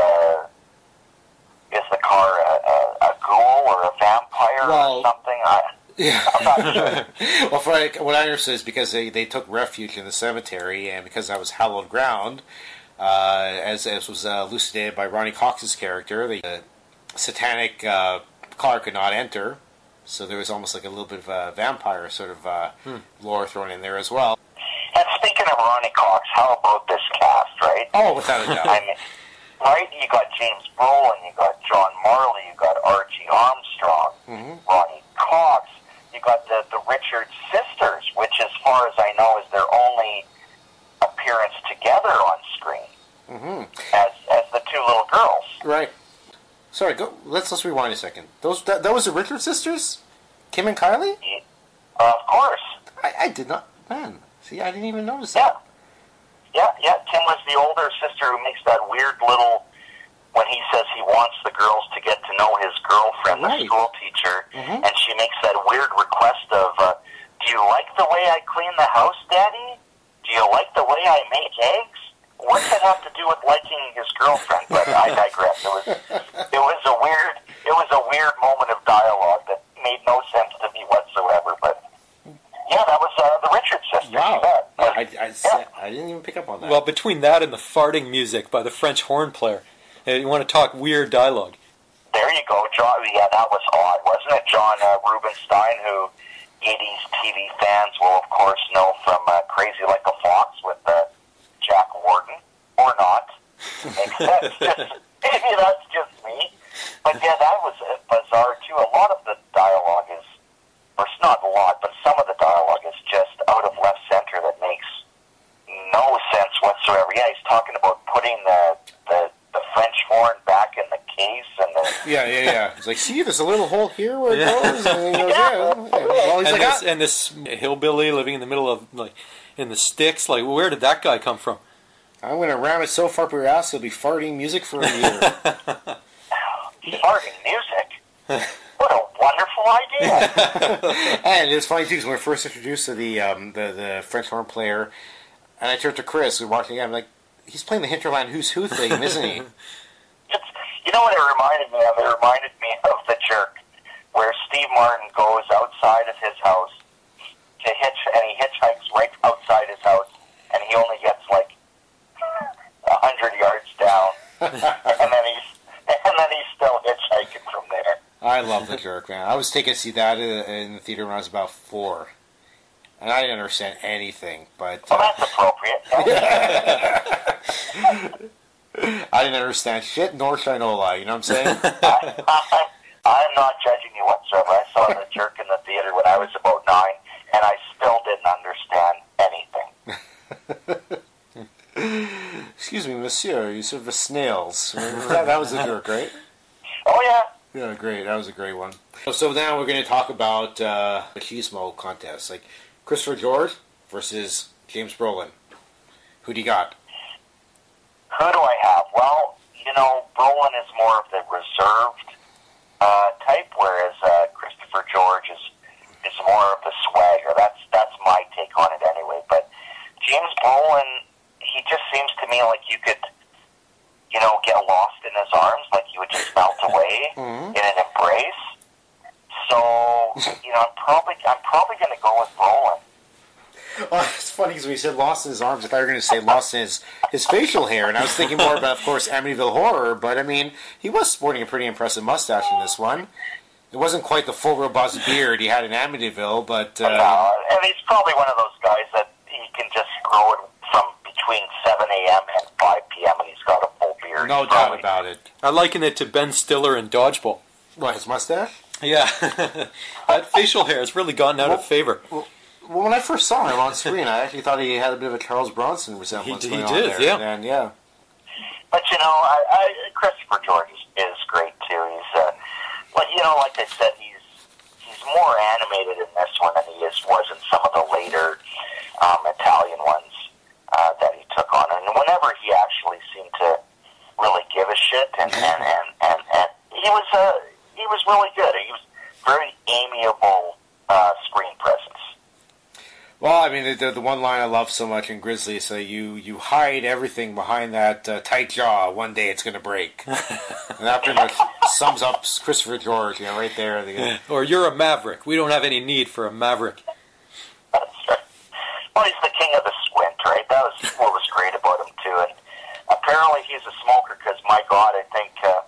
Is the car a ghoul or a vampire or something? I'm not sure. Well, what I understood is because they took refuge in the cemetery, and because that was hallowed ground, as was elucidated by Ronnie Cox's character, the satanic car could not enter. So there was almost like a little bit of a vampire sort of lore thrown in there as well. And speaking of Ronnie Cox, how about this cast, right? Oh, without a doubt. Right? You got James Brolin, you got John Marley, you got Archie Armstrong, Ronnie Cox. You got the Richards sisters, which, as far as I know, is their only appearance together on screen as the two little girls. Right. Sorry, let's rewind a second. That was the Richard sisters? Kim and Kylie? Of course. I did not... Man, see, I didn't even notice that. Yeah. Kim was the older sister who makes that weird little... When he says he wants the girls to get to know his girlfriend, the school teacher, and she makes that weird request of, do you like the way I clean the house, Daddy? Do you like the way I make eggs? What's that have to do with liking his girlfriend? But I digress. It was a weird moment of dialogue that made no sense to me whatsoever. But yeah, that was the Richards sisters. Wow, I didn't even pick up on that. Well, between that and the farting music by the French horn player, you want to talk weird dialogue. There you go, John. Yeah, that was odd, wasn't it? John Rubinstein, who 80s TV fans will, of course, know from Crazy Like a Fox with Jack Warden, or not. Maybe that's just me. But yeah, that was bizarre, too. A lot of the dialogue is, or it's not a lot, but some of the dialogue is just out of left center that makes no sense whatsoever. Yeah, he's talking about putting the French horn back in the case, and Yeah. It's like, see, there's a little hole here where it goes. And he goes, Well, he's and this hillbilly living in the middle of, like, in the sticks. Like, where did that guy come from? I'm going to ram it so far up your ass, you'll be farting music for a year. Farting music? What a wonderful idea! And it's funny, too, because when we were first introduced to the French horn player, and I turned to Chris, we were watching again, I'm like, he's playing the Hinterland Who's Who thing, isn't he? You know what it reminded me of? It reminded me of The Jerk, where Steve Martin goes outside of his house to and he hitchhikes right outside his house, and he only gets like 100 yards down, and then he's still hitchhiking from there. I love The Jerk, man. I was taken to see that in the theater when I was about 4. And I didn't understand anything, but... Well, that's appropriate. I didn't understand shit, nor should I know a lie, you know what I'm saying? I'm not judging you whatsoever. I saw The Jerk in the theater when I was about 9, and I still didn't understand anything. Excuse me, monsieur, you serve the snails. That was The Jerk, right? Oh, yeah. Yeah, great. That was a great one. So now we're going to talk about machismo contests. Like Christopher George versus James Brolin. Who do you got? Who do I have? Well, Brolin is more of the reserved type, whereas Christopher George is more of the swagger. That's my take on it anyway. But James Brolin, he just seems to me like you could, get lost in his arms, like you would just melt away in an embrace. So, I'm probably going to go with Brolin. Well, it's funny because when you said lost in his arms, I thought you were going to say lost in his facial hair, and I was thinking more about, of course, Amityville Horror, but I mean, he was sporting a pretty impressive mustache in this one. It wasn't quite the full, robust beard he had in Amityville, but... No, and he's probably one of those guys that he can just grow it from between 7 a.m. and 5 p.m., and he's got a full beard. No doubt about it. I liken it to Ben Stiller in Dodgeball. What, his mustache? Yeah. That facial hair has really gotten out of favor. Well, when I first saw him on screen, I actually thought he had a bit of a Charles Bronson resemblance. He did, yeah. And, yeah. But, Christopher George is great, too. He's, like I said, he's more animated in this one than he was in some of the later Italian ones that he took on. And whenever he actually seemed to really give a shit, and he was really good. He was very amiable screen presence. Well, I mean, the one line I love so much in Grizzly is that you hide everything behind that tight jaw. One day it's going to break. And that pretty much sums up Christopher George, right there. Or you're a maverick. We don't have any need for a maverick. That's right. Well, he's the king of the squint, right? That was what was great about him, too. And apparently he's a smoker because, my God, I think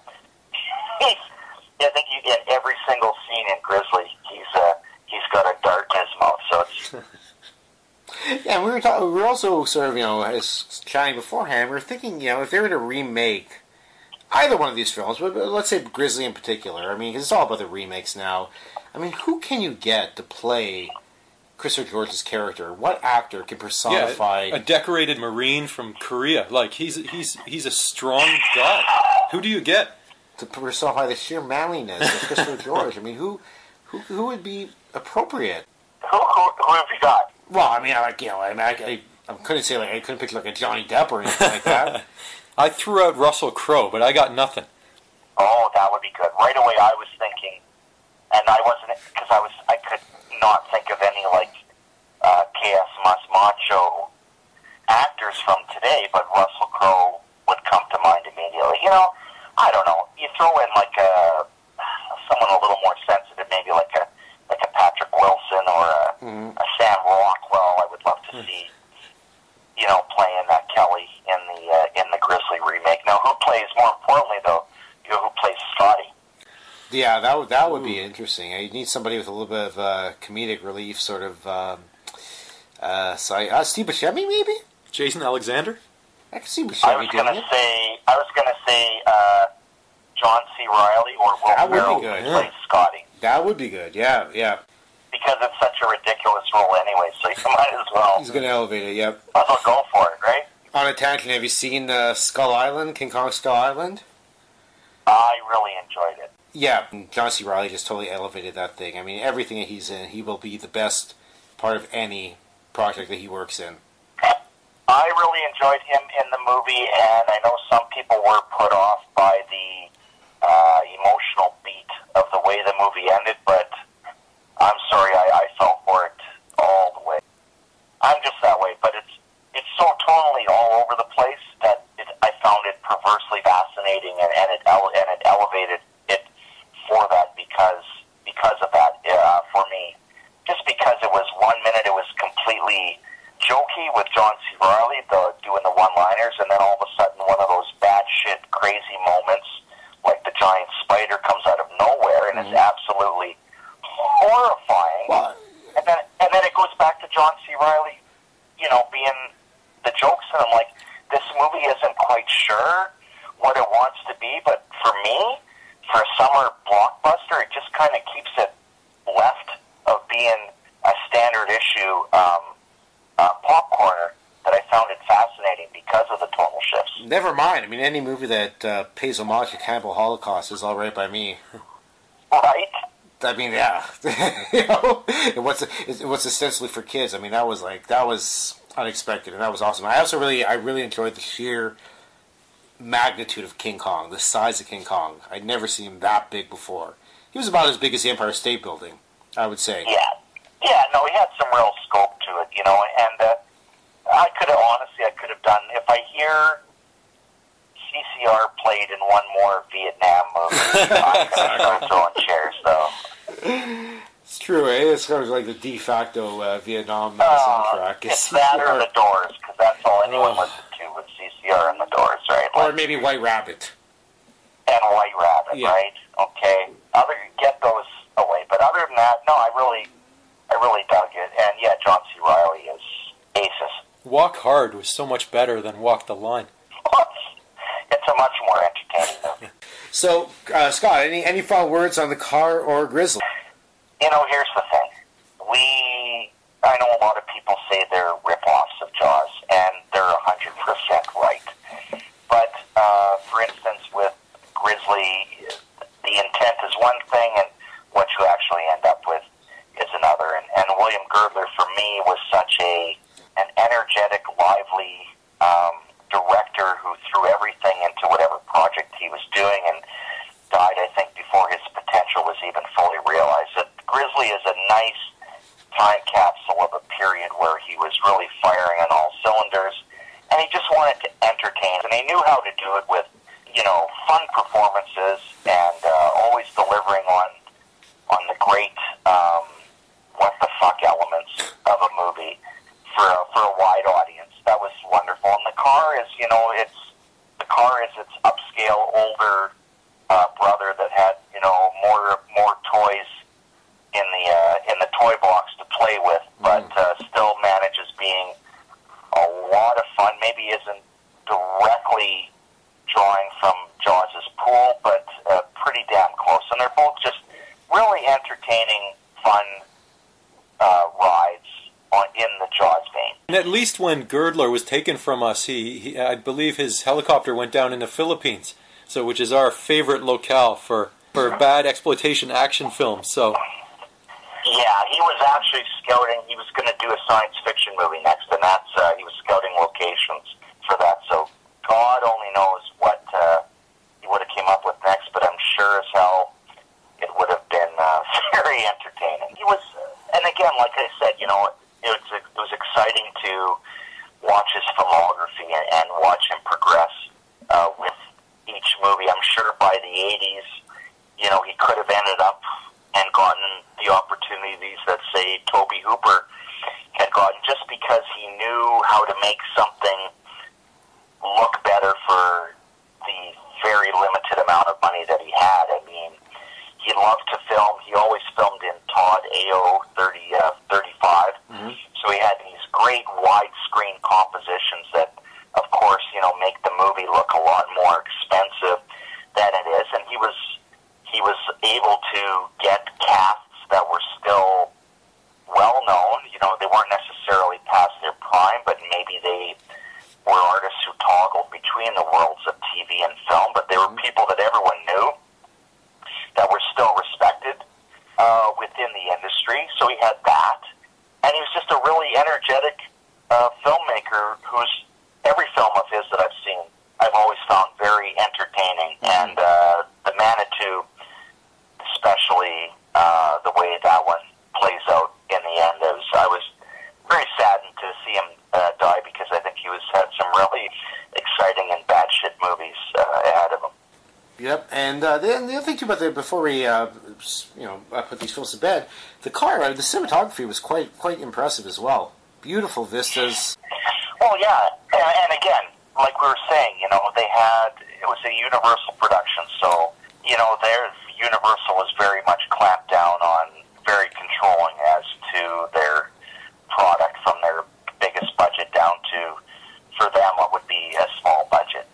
in every single scene in Grizzly, he's got a dart in his mouth, so it's... Yeah, we were also sort of, as chatting beforehand, we were thinking, if they were to remake either one of these films, but let's say Grizzly in particular, I mean, because it's all about the remakes now. I mean, who can you get to play Christopher George's character? What actor can personify... Yeah, a decorated Marine from Korea. Like, he's a strong guy. Who do you get? To personify the sheer manliness of Christopher George. I mean, who would be appropriate? Who have you got? Well, I mean, I couldn't say, I couldn't pick, a Johnny Depp or anything like that. I threw out Russell Crowe, but I got nothing. Oh, that would be good. Right away, I was thinking, and I wasn't, because I could not think of any, KS Mas Macho actors from today, but Russell Crowe would come to mind immediately. I don't know. You throw in, someone a little more sensitive, maybe like a Patrick Wilson or a Sam Rockwell. I would love to see, playing that Kelly in the Grizzly remake. Now, more importantly though, who plays Scotty? Yeah, that would be interesting. You need somebody with a little bit of comedic relief, sort of. Steve Buscemi, maybe. Jason Alexander. I can see Buscemi doing it. I was gonna say John C. Reilly or Will Ferrell plays Scotty. That would be good. Yeah. Because it's such a ridiculous role anyway, so you might as well. He's going to elevate it, yep. Might as well go for it, right? On a tangent, have you seen Skull Island, King Kong Skull Island? I really enjoyed Yeah, John C. Reilly just totally elevated that thing. I mean, everything that he's in, he will be the best part of any project that he works in. I really enjoyed him in the movie, and I know some people were put off by the emotional beat of the way the movie ended, but I'm sorry, I fell for it all the way. I'm just that way, but it's so tonally all over the place that I found it perversely fascinating, and it elevated it for that because of that for me. Just because it was 1 minute it was completely jokey with John C. Reilly doing the one-liners, and then all of a sudden one of those batshit crazy moments, like the giant spider comes out of nowhere and is absolutely horrifying. What? And then it goes back to John C. Reilly, being the jokes, and I'm like, this movie isn't quite sure what it wants to be, but for me, for a summer blockbuster, it just kind of keeps it left of being a standard issue popcorner, that I found it fascinating because of the tonal shifts. Never mind. I mean, any movie that pays homage to Cannibal Holocaust is all right by me. Right? I mean, yeah. And what's essentially for kids. I mean, that was unexpected, and that was awesome. I really enjoyed the sheer magnitude of King Kong, the size of King Kong. I'd never seen him that big before. He was about as big as the Empire State Building, I would say. Yeah, no, he had some real scope to it, and I could have done, if I hear CCR played in one more Vietnam movie, I'm going to start throwing chairs, though. It's true, eh? It's kind of like the de facto Vietnam soundtrack. It's that or The Doors, because that's all anyone listened to was CCR and The Doors, right? Or maybe White Rabbit. And White Rabbit, right? Okay. Get those away. But other than that, no, I really dug it. And yeah, John C. Reilly is aces. Walk Hard was so much better than Walk the Line. It's a much more entertaining movie. So, Scott, any final words on The Car or Grizzly? Here's the thing. I know a lot of people say they're rip-offs of Jaws, and they're 100% right. But, for instance, with Grizzly, the intent is one thing, and what you actually end up with is another. And William Girdler, for me, was such an energetic, lively director who threw everything into whatever project he was doing, and died, I think, before his potential was even fully realized. That Grizzly is a nice time capsule of a period where he was really firing on all cylinders, and he just wanted to entertain, and he knew how to do it with, fun performances, and always delivering on the great what the fuck elements of a movie for a wide audience. That was wonderful. And the car is, its upscale older brother that had, more toys in the toy box to play with, but still manages being a lot of fun. Maybe isn't directly drawing from Jaws' pool, but pretty damn close. And they're both just really entertaining, fun rides in the Jaws vein. And at least when Girdler was taken from us, he I believe his helicopter went down in the Philippines, which is our favorite locale for bad exploitation action films. So. Yeah, he was actually scouting. He was going to do a science fiction movie next, and that's he was scouting locations for that. So God only knows what he would have came up with next, but I'm sure as hell it would have been very entertaining. He was, and again, like I said, it was exciting to watch his filmography and watch him progress with each movie. I'm sure by the 80s, he could have ended up and gotten the opportunities that, say, Tobe Hooper had gotten, just because he knew how to make something look better for the very limited amount of money that he had. I mean, he loved to film. He always filmed in Todd AO 35. So he had these great widescreen compositions that, of course, make the movie look a lot more expensive than it is. And he was able to get casts that were still well known. They weren't necessarily past their prime, but maybe they were artists who toggled between the worlds of TV and film. But they were people that everyone knew, that who's every film of his that I've seen, I've always found very entertaining, and the Manitou, especially the way that one plays out in the end, I was very saddened to see him die, because I think he had some really exciting and bad shit movies ahead of him. Yep, and then the other thing too about before we put these films to bed, the cinematography was quite impressive as well. Beautiful vistas. Well, yeah, and again, like we were saying, it was a Universal production, so their Universal was very much clamped down on, very controlling as to their product, from their biggest budget down to, for them, what would be a small budget.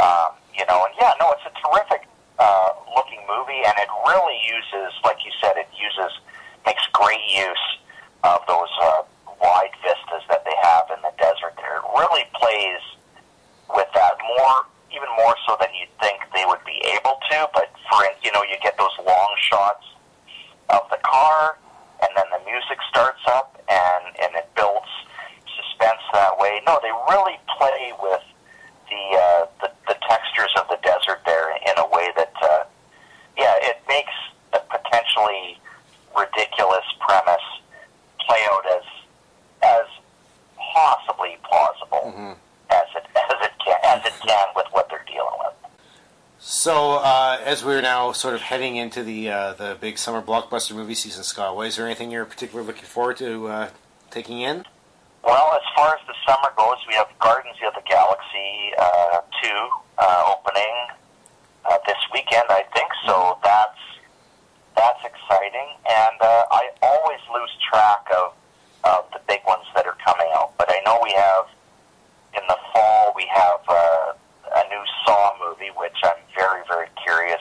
It's a terrific looking movie, and it really uses, like you said, makes great use of those wide vistas that they have in the desert there. It really plays with that even more so than you'd think they would be able to, but you get those long shots of the car, and then the music starts up, and it builds suspense that way. No, they really play with the textures of the desert there in a way that, it makes a potentially ridiculous premise play out as possibly plausible as it can with what they're dealing with. So, as we're now sort of heading into the big summer blockbuster movie season, Scott, is there anything you're particularly looking forward to taking in? Well, as far as the summer goes, we have Guardians of the Galaxy 2 opening this weekend, I think. So that's exciting, and I always lose track of the big ones that are coming out. But I know we have in the fall a new Saw movie, which I'm very, very curious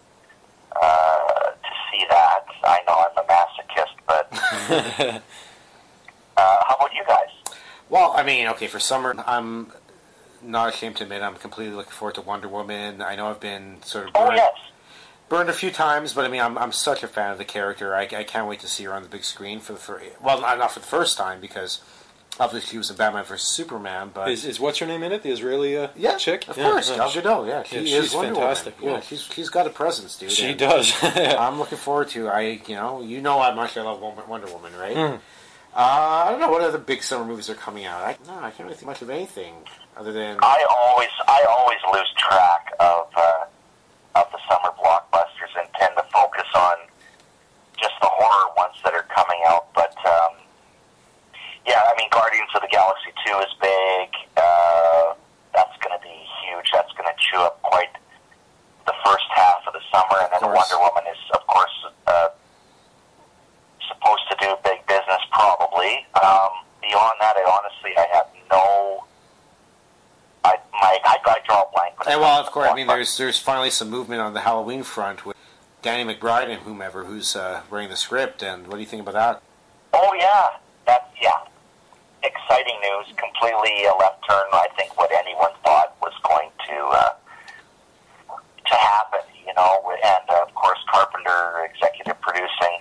to see that. I know I'm a masochist, but how about you guys? Well, I mean, okay, for summer, I'm not ashamed to admit I'm completely looking forward to Wonder Woman. I know I've been sort of burned a few times, but I mean, I'm such a fan of the character. I can't wait to see her on the big screen not for the first time, because obviously she was in Batman vs Superman. But is what's her name in it? The Israeli chick? Of course, Gal Gadot. Yeah, she's fantastic. Woman. Yeah, she's got a presence, dude. She does. I'm looking forward to. How much I love Wonder Woman, right? I don't know what other big summer movies are coming out. I can't really think much of anything other than. I always lose track of the summer blockbusters and tend to focus on just the horror ones that are coming out. But Guardians of the Galaxy 2 is big. That's going to be huge. That's going to chew up quite the first half of the summer, and then Wonder Woman is, of course, supposed to do big business, probably. Beyond that, I have no. I draw a blank. And well, of course, I mean, there's finally some movement on the Halloween front with Danny McBride and whomever who's writing the script. And what do you think about that? Oh yeah, exciting news. Completely a left turn. I think what anyone thought was going to happen. And of course, Carpenter executive producing.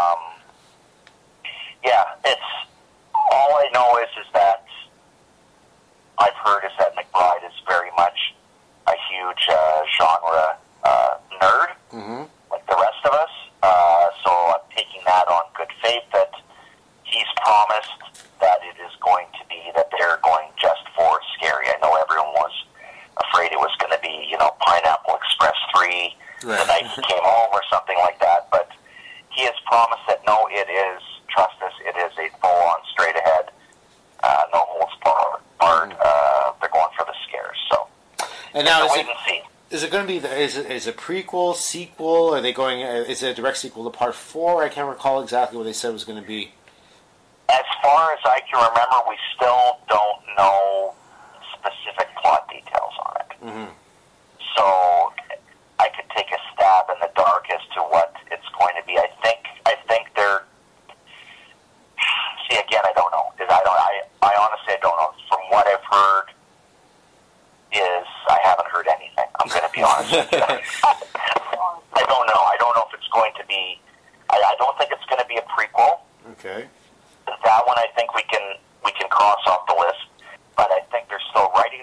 It's all I know is that I've heard is that McBride is very much a huge genre nerd, like the rest of us. So I'm taking that on good faith that he's promised that it is going to be that they're going just for scary. I know everyone was afraid it was going to be, Pineapple Express 3 the night he came home or something like that, but he has promised that no, it is, trust us, it is a full-on, straight-ahead, no holds barred. They're going for the scares, so and now wait and see. Is it going to be is it a prequel, sequel? Are they going? Is it a direct sequel to Part 4? I can't recall exactly what they said it was going to be. As far as I can remember, we still don't know specific plot details on it. So I could take a stab in the dark as to what it's going to be. I think they're. See, again, I don't know. I honestly don't know. From what I've heard, I haven't heard anything. I'm going to be honest with you. I don't know. I don't know if it's going to be. I don't think it's going to be a prequel. Okay. That one I think we can cross off the list, but I think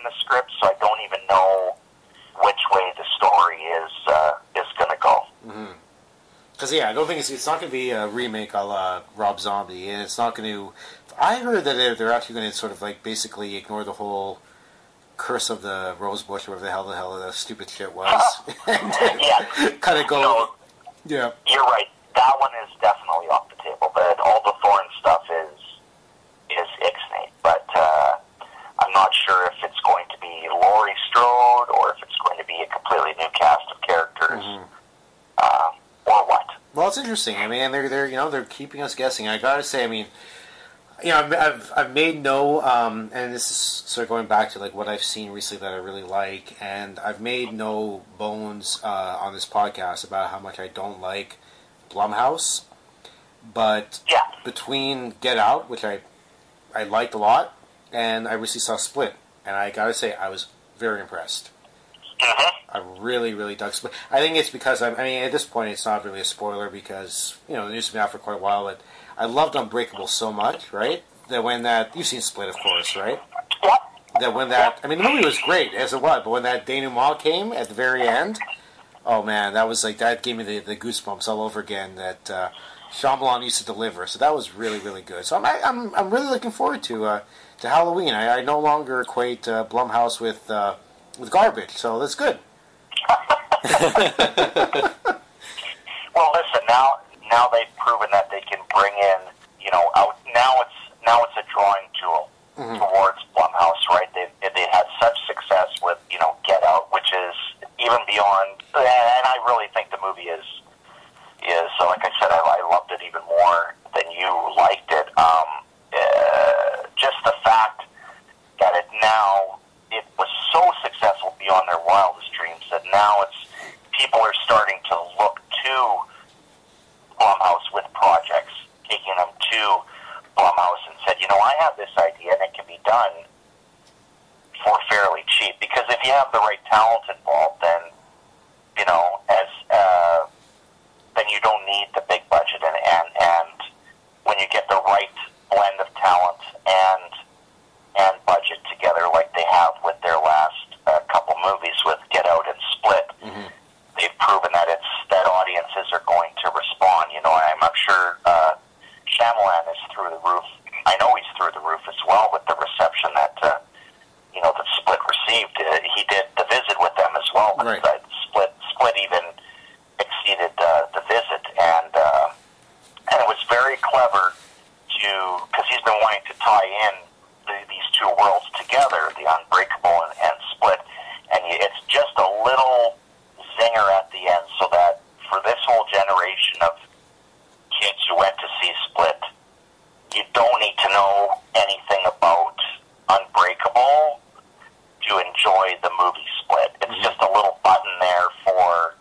the script, so I don't even know which way the story is going to go. Because I don't think it's not going to be a remake a la Rob Zombie, and it's not going to. I heard that they're actually going to sort of like basically ignore the whole Curse of the Rose Bush, or whatever the hell that stupid shit was, and kind of go. No, yeah, you're right. That one is definitely off the table. But all the Thorne stuff is ixnay. But I'm not sure if it's going to be Laurie Strode or if it's going to be a completely new cast of characters, or what. Well, it's interesting. I mean, they're keeping us guessing. I gotta say, I mean, I've made no, and this is sort of going back to like what I've seen recently that I really like, and I've made no bones on this podcast about how much I don't like Blumhouse. But between Get Out, which I liked a lot, and I recently saw Split, and I gotta say I was very impressed. I really, really dug Split. I think it's because at this point it's not really a spoiler because the news has been out for quite a while. But I loved Unbreakable so much, right? That when you've seen Split, of course, right? That when the movie was great as it was, but when that denouement came at the very end, oh man, that gave me the goosebumps all over again. That Shyamalan used to deliver, so that was really, really good. So I'm really looking forward to Halloween. I no longer equate Blumhouse with garbage, so that's good. Well, listen, now they've proven that they can bring in, now it's a drawing tool towards Blumhouse, right? They had such success with, Get Out, which is even beyond, and I really think the movie is like I said, I loved it even more than you liked it. Just the fact that it was so successful beyond their wildest dreams that now people are starting to look to Blumhouse with projects, taking them to Blumhouse and said, I have this idea and it can be done for fairly cheap. Because if you have the right talent involved, then then you don't need the big budget, and when you get the right blend of talent and budget together, like they have with their last couple movies with Get Out and Split, they've proven that audiences are going to respond. I'm sure Shyamalan is through the roof. I know he's through the roof as well with the reception that that Split received. He did The Visit with them as well, but right. Split even exceeded The Visit, and it was very clever because he's been wanting to tie in these two worlds together, the Unbreakable and Split, and it's just a little zinger at the end, so that for this whole generation of kids who went to see Split, you don't need to know anything about Unbreakable to enjoy the movie Split. It's just a little button there for,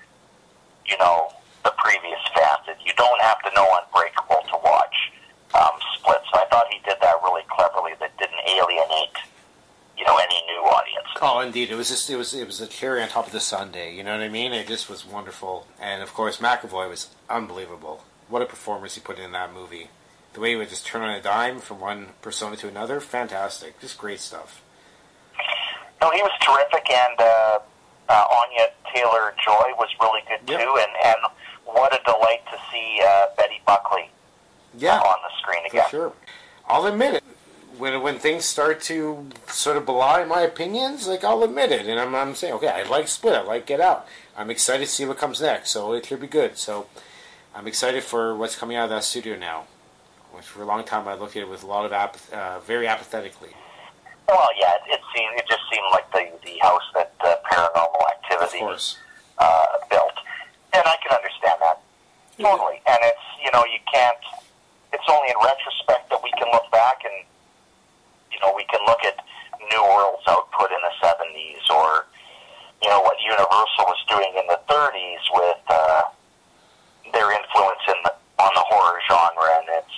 the previous fans. You don't have to know Unbreakable to watch Split. So I thought he did that really cleverly. That didn't alienate, any new audiences. Oh, indeed. It was a cherry on top of the sundae. You know what I mean? It just was wonderful. And of course, McAvoy was unbelievable. What a performance he put in that movie. The way he would just turn on a dime from one persona to another, fantastic. Just great stuff. No, he was terrific, and Anya Taylor-Joy was really good too, and what a delight to see Betty Buckley on the screen again. For sure. I'll admit it. When things start to sort of belie my opinions, I'll admit it, and I'm saying, okay, I like Split, I like Get Out. I'm excited to see what comes next, so it should be good. So I'm excited for what's coming out of that studio now, which for a long time I looked at it with a lot of very apathetically. Well, yeah, it just seemed like the house that Paranormal Activity built, and I can understand that totally. And it's you can't. It's only in retrospect that we can look back and we can look at New World's output in the 70s, or what Universal was doing in the 30s with their influence on the horror genre, and it's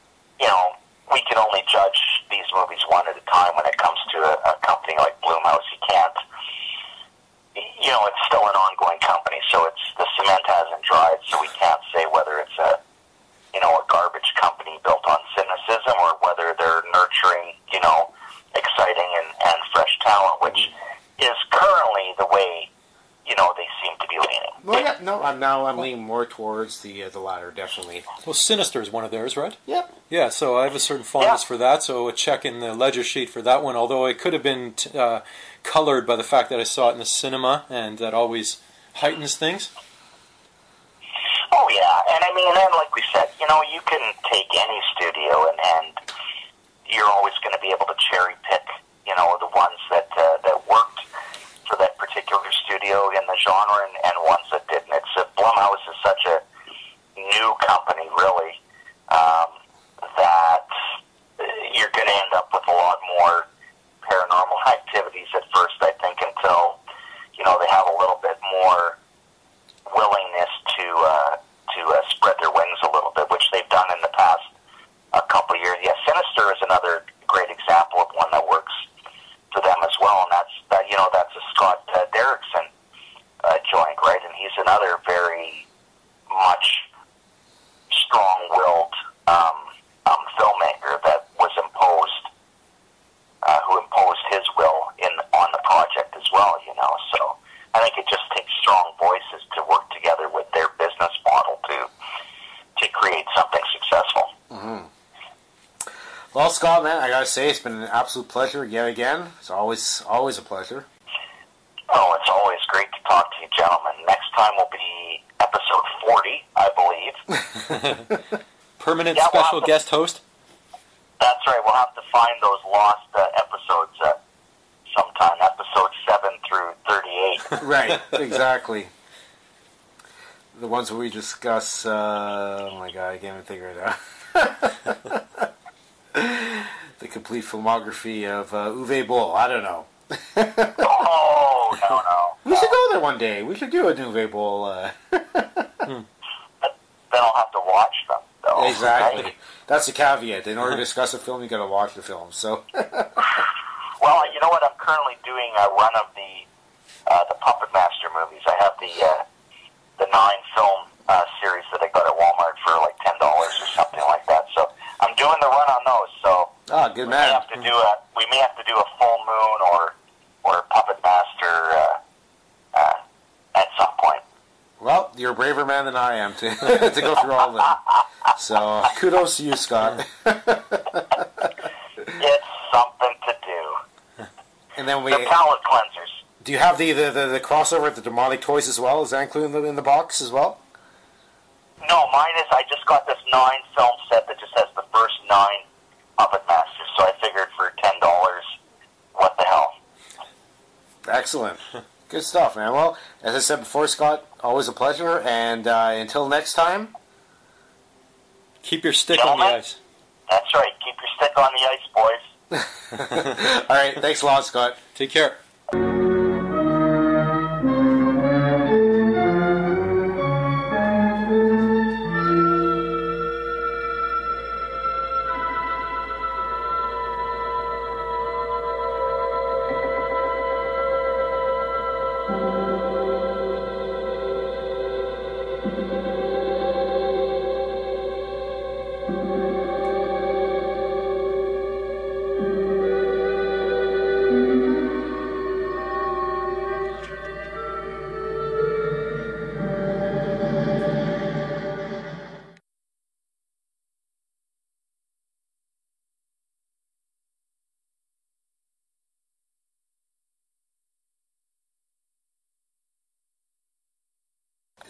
we can only judge these movies one at a time. When it comes to a company like Blumhouse, you can't. It's still an ongoing company, so the cement hasn't dried. So we can't say whether it's a garbage company built on cynicism, or whether they're nurturing exciting talent, which is currently the way, they seem to be leaning. Well, yeah, no, I'm leaning more towards the latter, definitely. Well, Sinister is one of theirs, right? Yep. Yeah, so I have a certain fondness for that, so a check in the ledger sheet for that one, although it could have been colored by the fact that I saw it in the cinema, and that always heightens things. Oh, yeah, and and like we said, you can take any studio and you're always going to be able to cherry pick, the ones that worked for that particular studio in the genre and ones that didn't. Blumhouse is such a new company, really, that you're going to end up with a lot more paranormal activities at first, I think, until, they have a little bit more willingness to spread their wings a little bit, which they've done in the past couple of years. Yeah, Sinister is another great example of one that works for them as well, and that's a Scott Derrickson joint, right? And he's another very much strong-willed filmmaker that was who imposed his will on the project as well. So I think it just takes strong voices to work together with their business model to create something successful. Mm-hmm. Well, Scott, man, I gotta say, it's been an absolute pleasure yet again. It's always a pleasure. Oh, it's always great to talk to you, gentlemen. Next time will be episode 40, I believe. Permanent special guest host? That's right. We'll have to find those lost episodes sometime, episode 7 through 38. Right, exactly. The ones where we discuss, oh my god, I can't even think right now. The complete filmography of Uwe Boll. I don't know. Oh, no. We should go there one day. We should do an Uwe Boll. Then I'll have to watch them, though. Exactly. Right? That's the caveat. In order to discuss a film, you got to watch the film. So. Well, you know what? I'm currently doing a run of the Puppet Master movies. I have the 9-film series that I got at Walmart for like $10 or something like that. So I'm doing the run on those. So good we man. We may have to do a full moon or Puppet Master at some point. Well, you're a braver man than I am to to go through all of them. So kudos to you, Scott. It's something to do. And then They're palate cleansers. Do you have the crossover with the Demonic Toys as well? Is that included in the box as well? No, mine is. I just got this 9-film set that just has the first 9 Puppet Masters. So I figured for $10, what the hell? Excellent. Good stuff, man. Well, as I said before, Scott, always a pleasure. And until next time, keep your stick on the ice. That's right. Keep your stick on the ice, boys. All right. Thanks a lot, Scott. Take care.